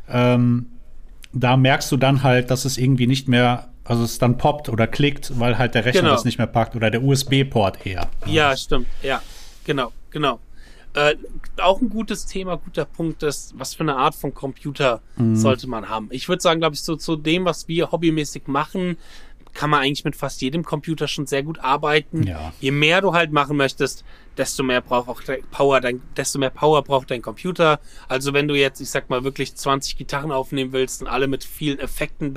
da merkst du dann halt, dass es irgendwie nicht mehr, also es dann poppt oder klickt, weil halt der Rechner das nicht mehr packt oder der USB-Port eher. Ja, stimmt, ja, genau. Auch ein gutes Thema, guter Punkt ist, was für eine Art von Computer sollte man haben. Ich würde sagen, glaube ich, so zu dem, was wir hobbymäßig machen, kann man eigentlich mit fast jedem Computer schon sehr gut arbeiten. Ja. Je mehr du halt machen möchtest, desto mehr desto mehr Power braucht dein Computer. Also wenn du jetzt, ich sag mal, wirklich 20 Gitarren aufnehmen willst und alle mit vielen Effekten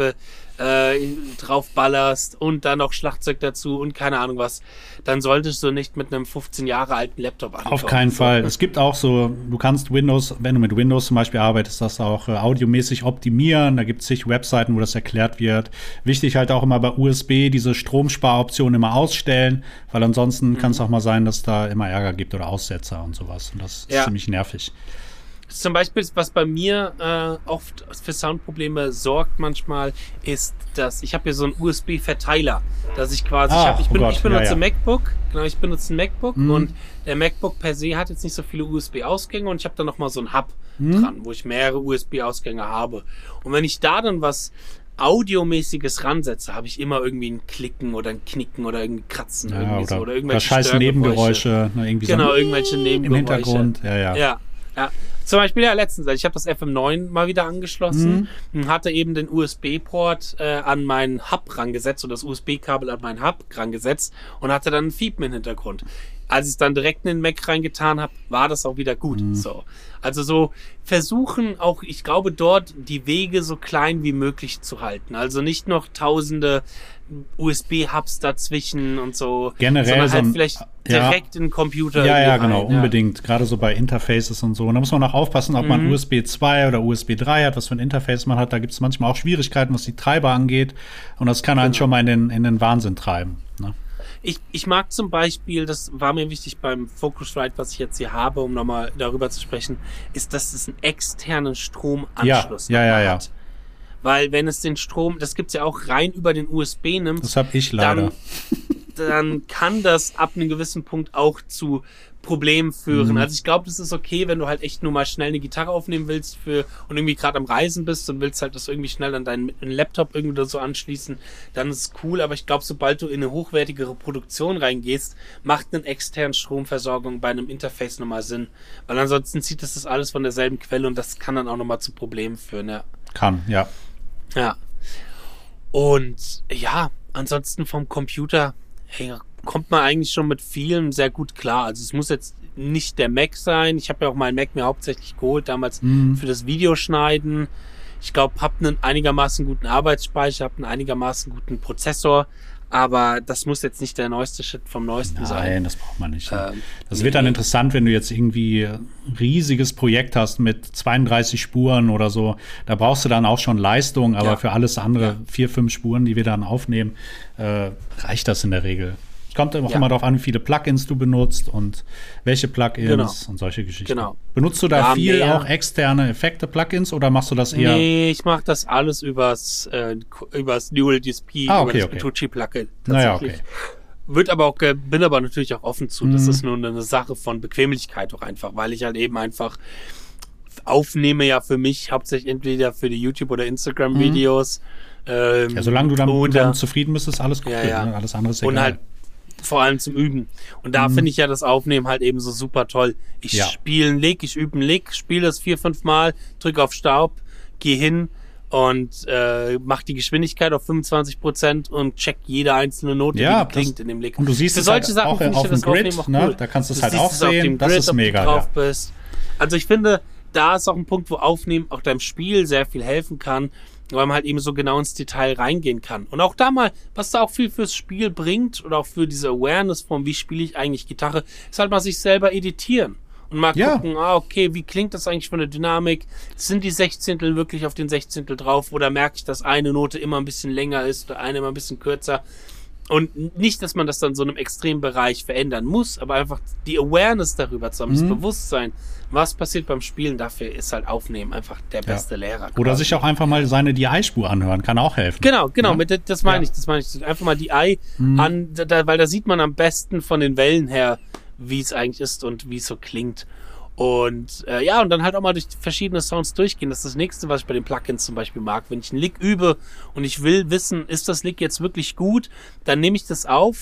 draufballerst und dann noch Schlagzeug dazu und keine Ahnung was, dann solltest du nicht mit einem 15 Jahre alten Laptop anfangen. Auf keinen Fall. Es gibt auch so, du kannst Windows, wenn du mit Windows zum Beispiel arbeitest, das auch audiomäßig optimieren. Da gibt es zig Webseiten, wo das erklärt wird. Wichtig halt auch immer bei USB diese Stromsparoption immer ausstellen, weil ansonsten kann es auch mal sein, dass da immer Ärger gibt oder Aussetzer und sowas. Und das ist ziemlich nervig. Zum Beispiel, was bei mir oft für Soundprobleme sorgt manchmal, ist, dass ich habe hier so einen USB-Verteiler, dass ich quasi, ich benutze ein MacBook, ich benutze ein MacBook und der MacBook per se hat jetzt nicht so viele USB-Ausgänge und ich habe da nochmal so einen Hub dran, wo ich mehrere USB-Ausgänge habe. Und wenn ich da dann was Audiomäßiges ransetze, habe ich immer irgendwie ein Klicken oder ein Knicken oder irgendwie Kratzen oder irgendwelche scheiß Nebengeräusche, irgendwie irgendwelche Nebengeräusche im Hintergrund, Ja. Zum Beispiel letztens, ich habe das FM9 mal wieder angeschlossen und hatte eben den USB-Port an meinen Hub rangesetzt oder das USB-Kabel an meinen Hub rangesetzt und hatte dann ein Fiepen im Hintergrund. Als ich es dann direkt in den Mac reingetan habe, war das auch wieder gut. So. Also so versuchen auch, ich glaube, dort die Wege so klein wie möglich zu halten. Also nicht noch tausende USB-Hubs dazwischen und so. Generell sondern halt vielleicht direkt in den Computer. Ja, genau, unbedingt. Gerade so bei Interfaces und so. Und da muss man auch aufpassen, ob man USB 2 oder USB 3 hat, was für ein Interface man hat. Da gibt es manchmal auch Schwierigkeiten, was die Treiber angeht. Und das kann einen schon mal in den Wahnsinn treiben. Ne? Ich mag zum Beispiel, das war mir wichtig beim Focusrite, was ich jetzt hier habe, um nochmal darüber zu sprechen, ist, dass es einen externen Stromanschluss hat. Weil wenn es den Strom, das gibt's ja auch rein über den USB nimmt. Das habe ich leider. Dann kann das ab einem gewissen Punkt auch zu Problemen führen. Also ich glaube, das ist okay, wenn du halt echt nur mal schnell eine Gitarre aufnehmen willst und irgendwie gerade am Reisen bist und willst halt das irgendwie schnell an deinen Laptop irgendwie oder so anschließen, dann ist es cool. Aber ich glaube, sobald du in eine hochwertigere Produktion reingehst, macht eine externe Stromversorgung bei einem Interface nochmal Sinn. Weil ansonsten zieht das alles von derselben Quelle und das kann dann auch nochmal zu Problemen führen. Ja. Kann, ja. Ja. Und ansonsten vom Computer, kommt man eigentlich schon mit vielen sehr gut klar. Also es muss jetzt nicht der Mac sein. Ich habe ja auch meinen Mac mir hauptsächlich geholt, damals für das Videoschneiden. Ich glaube, habe einen einigermaßen guten Arbeitsspeicher, habe einen einigermaßen guten Prozessor. Aber das muss jetzt nicht der neueste Shit vom Neuesten sein. Nein, das braucht man nicht. Das wird dann interessant, wenn du jetzt irgendwie ein riesiges Projekt hast mit 32 Spuren oder so. Da brauchst du dann auch schon Leistung, aber für alles andere, 4, 5 Spuren, die wir dann aufnehmen, reicht das in der Regel. Es kommt auch immer darauf an, wie viele Plugins du benutzt und welche Plugins und solche Geschichten. Genau. Benutzt du da viel auch externe Effekte, Plugins oder machst du das eher? Nee, ich mache das alles übers Dual DSP, über das Bertucci-Plugin. Naja, okay. Bin aber natürlich auch offen zu. Das ist nur eine Sache von Bequemlichkeit auch einfach, weil ich halt eben einfach aufnehme ja für mich hauptsächlich entweder für die YouTube- oder Instagram-Videos. Solange du dann zufrieden bist, ist alles gut. Ne? Alles andere ist egal. Und halt vor allem zum Üben. Und da finde ich ja das Aufnehmen halt eben so super toll. Ich spiele einen Lick, ich übe einen Lick, spiele das 4, 5 Mal, drücke auf Staub, gehe hin und mache die Geschwindigkeit auf 25% und check jede einzelne Note, die klingt in dem Lick. Und du siehst es halt auch auf dem Grid, ne? Da kannst du es halt auch sehen. Das ist mega. Drauf bist. Also ich finde, da ist auch ein Punkt, wo Aufnehmen auch deinem Spiel sehr viel helfen kann, weil man halt eben so genau ins Detail reingehen kann. Und auch da mal, was da auch viel fürs Spiel bringt oder auch für diese Awareness von, wie spiele ich eigentlich Gitarre, ist halt mal sich selber editieren. Und mal gucken, okay, wie klingt das eigentlich von der Dynamik? Sind die Sechzehntel wirklich auf den Sechzehntel drauf? Oder merke ich, dass eine Note immer ein bisschen länger ist oder eine immer ein bisschen kürzer? Und nicht, dass man das dann so in einem extremen Bereich verändern muss, aber einfach die Awareness darüber zu haben, das Bewusstsein, was passiert beim Spielen, dafür ist halt Aufnehmen einfach der beste Lehrer. Quasi. Oder sich auch einfach mal seine DI-Spur anhören, kann auch helfen. Genau, das meine ich. Einfach mal DI an, weil da sieht man am besten von den Wellen her, wie es eigentlich ist und wie es so klingt. Und und dann halt auch mal durch verschiedene Sounds durchgehen. Das ist das Nächste, was ich bei den Plugins zum Beispiel mag. Wenn ich einen Lick übe und ich will wissen, ist das Lick jetzt wirklich gut, dann nehme ich das auf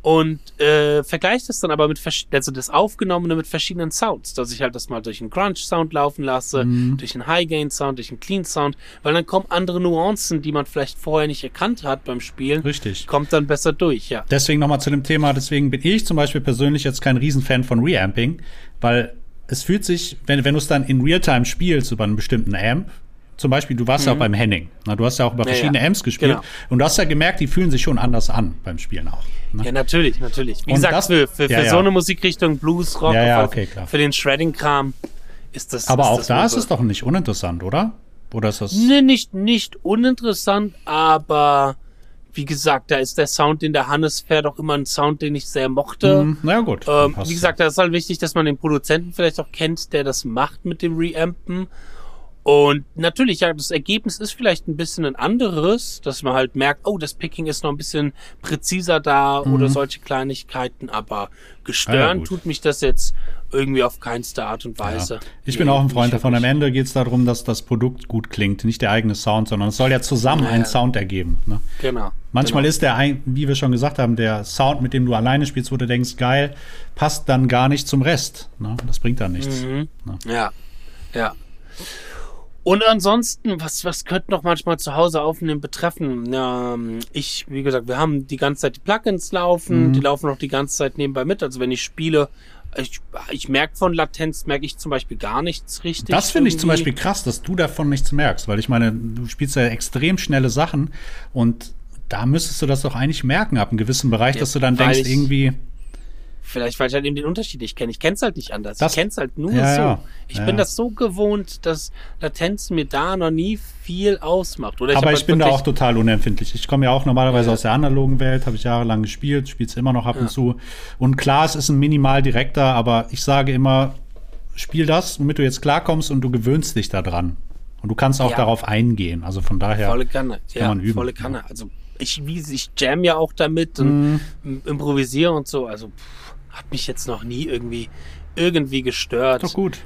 und vergleiche das dann aber mit das Aufgenommene mit verschiedenen Sounds, dass ich halt das mal durch einen Crunch-Sound laufen lasse, durch einen High-Gain-Sound, durch einen Clean-Sound, weil dann kommen andere Nuancen, die man vielleicht vorher nicht erkannt hat beim Spielen. Richtig. Kommt dann besser durch, ja. Deswegen nochmal zu dem Thema, deswegen bin ich zum Beispiel persönlich jetzt kein Riesenfan von Reamping, weil es fühlt sich, wenn du es dann in Realtime spielst über einen bestimmten Amp, zum Beispiel, du warst ja auch beim Henning. Na, du hast ja auch über verschiedene Amps gespielt. Genau. Und du hast ja gemerkt, die fühlen sich schon anders an beim Spielen auch. Ne? Ja, natürlich. Wie gesagt, für so eine Musikrichtung, Blues, Rock, für den Shredding-Kram ist das. Aber auch da ist es doch nicht uninteressant, oder? Oder ist das? Nee, nicht uninteressant, aber wie gesagt, da ist der Sound, den der Hannes fährt, auch immer ein Sound, den ich sehr mochte. Na gut. Wie gesagt, da ist halt wichtig, dass man den Produzenten vielleicht auch kennt, der das macht mit dem Reampen. Und natürlich, ja, das Ergebnis ist vielleicht ein bisschen ein anderes, dass man halt merkt, oh, das Picking ist noch ein bisschen präziser da oder solche Kleinigkeiten, aber gestören tut mich das jetzt irgendwie auf keinste Art und Weise. Ja. Ich bin auch ein Freund davon. Am Ende geht es darum, dass das Produkt gut klingt, nicht der eigene Sound, sondern es soll ja zusammen einen Sound ergeben. Ne? Genau. Manchmal ist wie wir schon gesagt haben, der Sound, mit dem du alleine spielst, wo du denkst, geil, passt dann gar nicht zum Rest. Ne? Das bringt dann nichts. Ne? Ja. Und ansonsten, was könnte noch manchmal zu Hause aufnehmen betreffen? Wie gesagt, wir haben die ganze Zeit die Plugins laufen, die laufen auch die ganze Zeit nebenbei mit. Also wenn ich spiele, ich merke von Latenz, merke ich zum Beispiel gar nichts richtig. Das finde ich zum Beispiel krass, dass du davon nichts merkst, weil ich meine, du spielst ja extrem schnelle Sachen und da müsstest du das doch eigentlich merken ab einem gewissen Bereich, dass du dann denkst, irgendwie... Vielleicht, weil ich halt eben den Unterschied nicht kenne. Ich kenne es halt nicht anders. Ich kenne es halt nur so. Ja. Ich bin das so gewohnt, dass Latenz mir da noch nie viel ausmacht. Oder aber ich bin da auch total unempfindlich. Ich komme ja auch normalerweise aus der analogen Welt, habe ich jahrelang gespielt, spiele es immer noch ab und zu. Und klar, es ist ein minimal direkter, aber ich sage immer, spiel das, womit du jetzt klarkommst und du gewöhnst dich da dran. Und du kannst auch darauf eingehen. Also von daher volle Kanne. Kann man üben. Volle Kanne. Also ich jam ja auch damit und improvisiere und so. Also hat mich jetzt noch nie irgendwie gestört. Doch gut.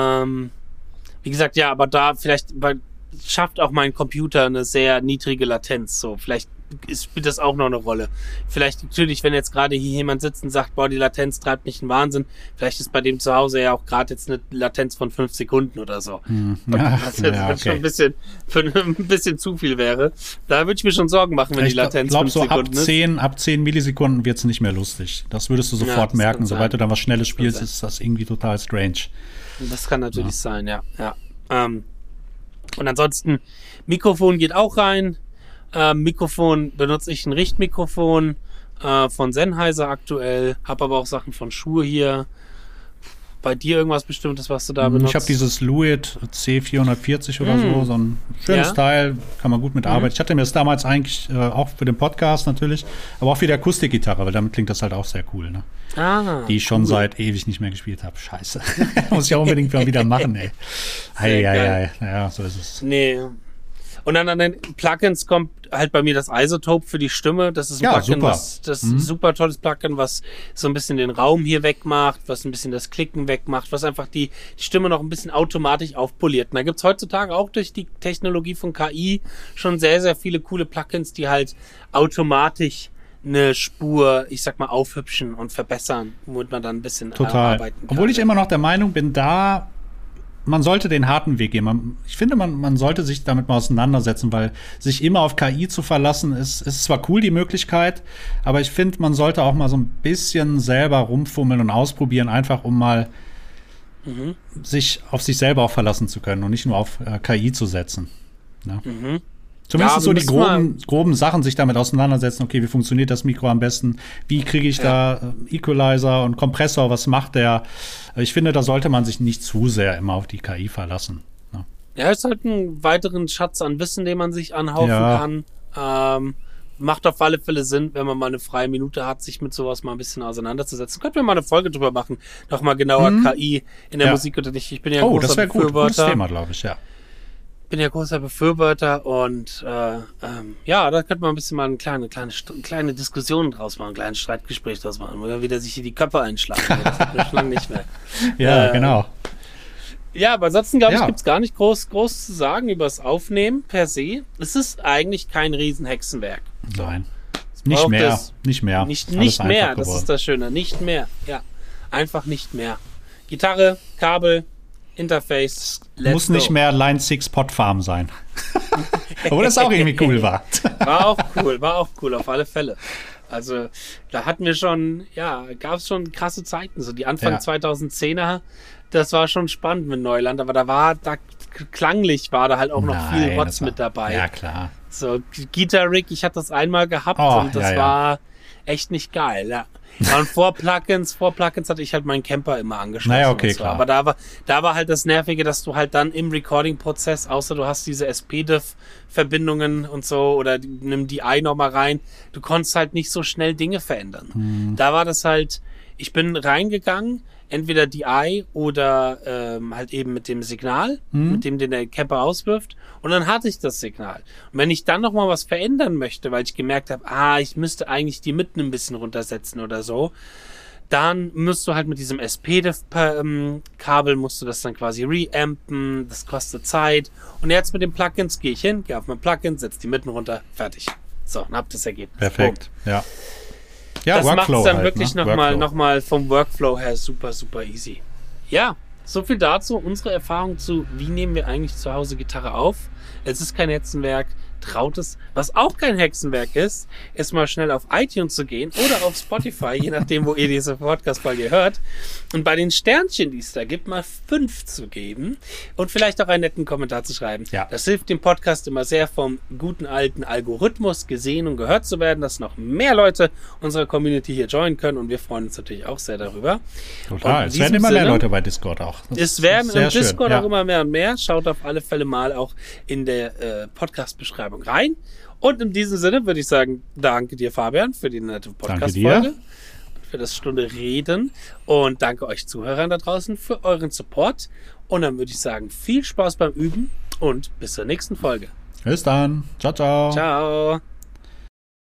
Wie gesagt, ja, aber da vielleicht schafft auch mein Computer eine sehr niedrige Latenz. So, vielleicht spielt das auch noch eine Rolle. Vielleicht natürlich, wenn jetzt gerade hier jemand sitzt und sagt, boah, die Latenz treibt mich in Wahnsinn, vielleicht ist bei dem zu Hause ja auch gerade jetzt eine Latenz von 5 Sekunden oder so. Was jetzt schon ein bisschen zu viel wäre. Da würde ich mir schon Sorgen machen, wenn die Latenz 5 Sekunden ist. Ab 10 Millisekunden wird es nicht mehr lustig. Das würdest du sofort merken. Sobald du dann was Schnelles spielst, ist das irgendwie total strange. Das kann natürlich sein, ja. Und ansonsten, Mikrofon geht auch rein. Mikrofon benutze ich ein Richtmikrofon von Sennheiser aktuell, habe aber auch Sachen von Shure hier. Bei dir irgendwas Bestimmtes, was du da benutzt? Ich habe dieses Lewitt C440 oder so ein schönes Teil, kann man gut mitarbeiten. Ich hatte mir das damals eigentlich auch für den Podcast natürlich, aber auch für die Akustikgitarre, weil damit klingt das halt auch sehr cool, ne? Die ich schon seit ewig nicht mehr gespielt habe. Scheiße. Muss ich auch unbedingt mal wieder machen, ey. Ja, so ist es. Nee. Und dann an den Plugins kommt halt bei mir das Isotope für die Stimme. Das ist ein Plugin, das ist ein super tolles Plugin, was so ein bisschen den Raum hier wegmacht, was ein bisschen das Klicken wegmacht, was einfach die Stimme noch ein bisschen automatisch aufpoliert. Und da gibt's heutzutage auch durch die Technologie von KI schon sehr, sehr viele coole Plugins, die halt automatisch eine Spur, ich sag mal, aufhübschen und verbessern, womit man dann ein bisschen arbeiten kann. Obwohl ich immer noch der Meinung bin, man sollte den harten Weg gehen. Ich finde, man sollte sich damit mal auseinandersetzen, weil sich immer auf KI zu verlassen, ist zwar cool, die Möglichkeit, aber ich finde, man sollte auch mal so ein bisschen selber rumfummeln und ausprobieren, einfach um mal sich auf sich selber auch verlassen zu können und nicht nur auf KI zu setzen. Ne? Zumindest so die groben Sachen sich damit auseinandersetzen. Okay, wie funktioniert das Mikro am besten? Wie kriege ich da Equalizer und Kompressor? Was macht der? Ich finde, da sollte man sich nicht zu sehr immer auf die KI verlassen. Ne? Ja, es ist halt einen weiteren Schatz an Wissen, den man sich anhaufen kann. Macht auf alle Fälle Sinn, wenn man mal eine freie Minute hat, sich mit sowas mal ein bisschen auseinanderzusetzen. Könnten wir mal eine Folge drüber machen, nochmal genauer KI in der Musik. Ich bin ja ein großer das wäre gut. Gutes Befürworter. Thema, glaube ich, ja. Bin ja großer Befürworter und da könnte man ein bisschen mal eine kleine Diskussion draus machen, ein kleines Streitgespräch draus machen, oder wieder sich hier die Köpfe einschlagen. Das hat mir schon lange nicht mehr. Ja, genau. Ja, aber ansonsten, glaube ich, gibt's gar nicht groß zu sagen über das Aufnehmen per se. Es ist eigentlich kein Riesenhexenwerk. Nein. Nicht mehr. Das, nicht mehr. Nicht Alles mehr, einfach das geworden. ist das Schöne. Nicht mehr. Ja, einfach nicht mehr. Gitarre, Kabel, Interface, Muss nicht mehr Line 6 Pot Farm sein. Obwohl das auch irgendwie cool war. War auch cool, auf alle Fälle. Also da hatten wir schon, gab es schon krasse Zeiten. So die Anfang 2010er, das war schon spannend mit Neuland, aber klanglich war da halt auch noch viel Rotz mit dabei. Ja, klar. So Guitar Rig, ich hatte das einmal gehabt und das war echt nicht geil, ja. Und vor Plugins hatte ich halt meinen Camper immer angeschlossen. Naja, okay, so. klar. Aber da war halt das Nervige, dass du halt dann im Recording-Prozess, außer du hast diese SP-Diff-Verbindungen und so, oder nimm die DI nochmal rein, du konntest halt nicht so schnell Dinge verändern. Da war das halt, ich bin reingegangen, entweder DI oder halt eben mit dem Signal, mit dem den der Camper auswirft. Und dann hatte ich das Signal. Und wenn ich dann nochmal was verändern möchte, weil ich gemerkt habe, ich müsste eigentlich die Mitten ein bisschen runtersetzen oder so, dann musst du halt mit diesem SP-Kabel musst du das dann quasi reampen, das kostet Zeit. Und jetzt mit den Plugins gehe ich hin, gehe auf mein Plugin, setze die Mitten runter, fertig. So, dann habt ihr das Ergebnis. Perfekt, ja. Ja, das macht es dann halt, wirklich ne? nochmal vom Workflow her super, super easy. Ja, so viel dazu. Unsere Erfahrung zu, wie nehmen wir eigentlich zu Hause Gitarre auf. Es ist kein Hexenwerk. Traut es. Was auch kein Hexenwerk ist mal schnell auf iTunes zu gehen oder auf Spotify, je nachdem, wo ihr diese Podcast-Folge hört. Und bei den Sternchen, die es da gibt, mal 5 zu geben und vielleicht auch einen netten Kommentar zu schreiben. Ja. Das hilft dem Podcast immer sehr, vom guten alten Algorithmus gesehen und gehört zu werden, dass noch mehr Leute unserer Community hier joinen können, und wir freuen uns natürlich auch sehr darüber. Total. Es werden immer mehr Leute bei Discord auch. Es werden im Discord schön, auch immer mehr und mehr. Schaut auf alle Fälle mal auch in der Podcast-Beschreibung rein. Und in diesem Sinne würde ich sagen, danke dir, Fabian, für die nette Podcast-Folge, für das Stunde Reden, und danke euch Zuhörern da draußen für euren Support. Und dann würde ich sagen, viel Spaß beim Üben und bis zur nächsten Folge. Bis dann. Ciao, ciao. Ciao.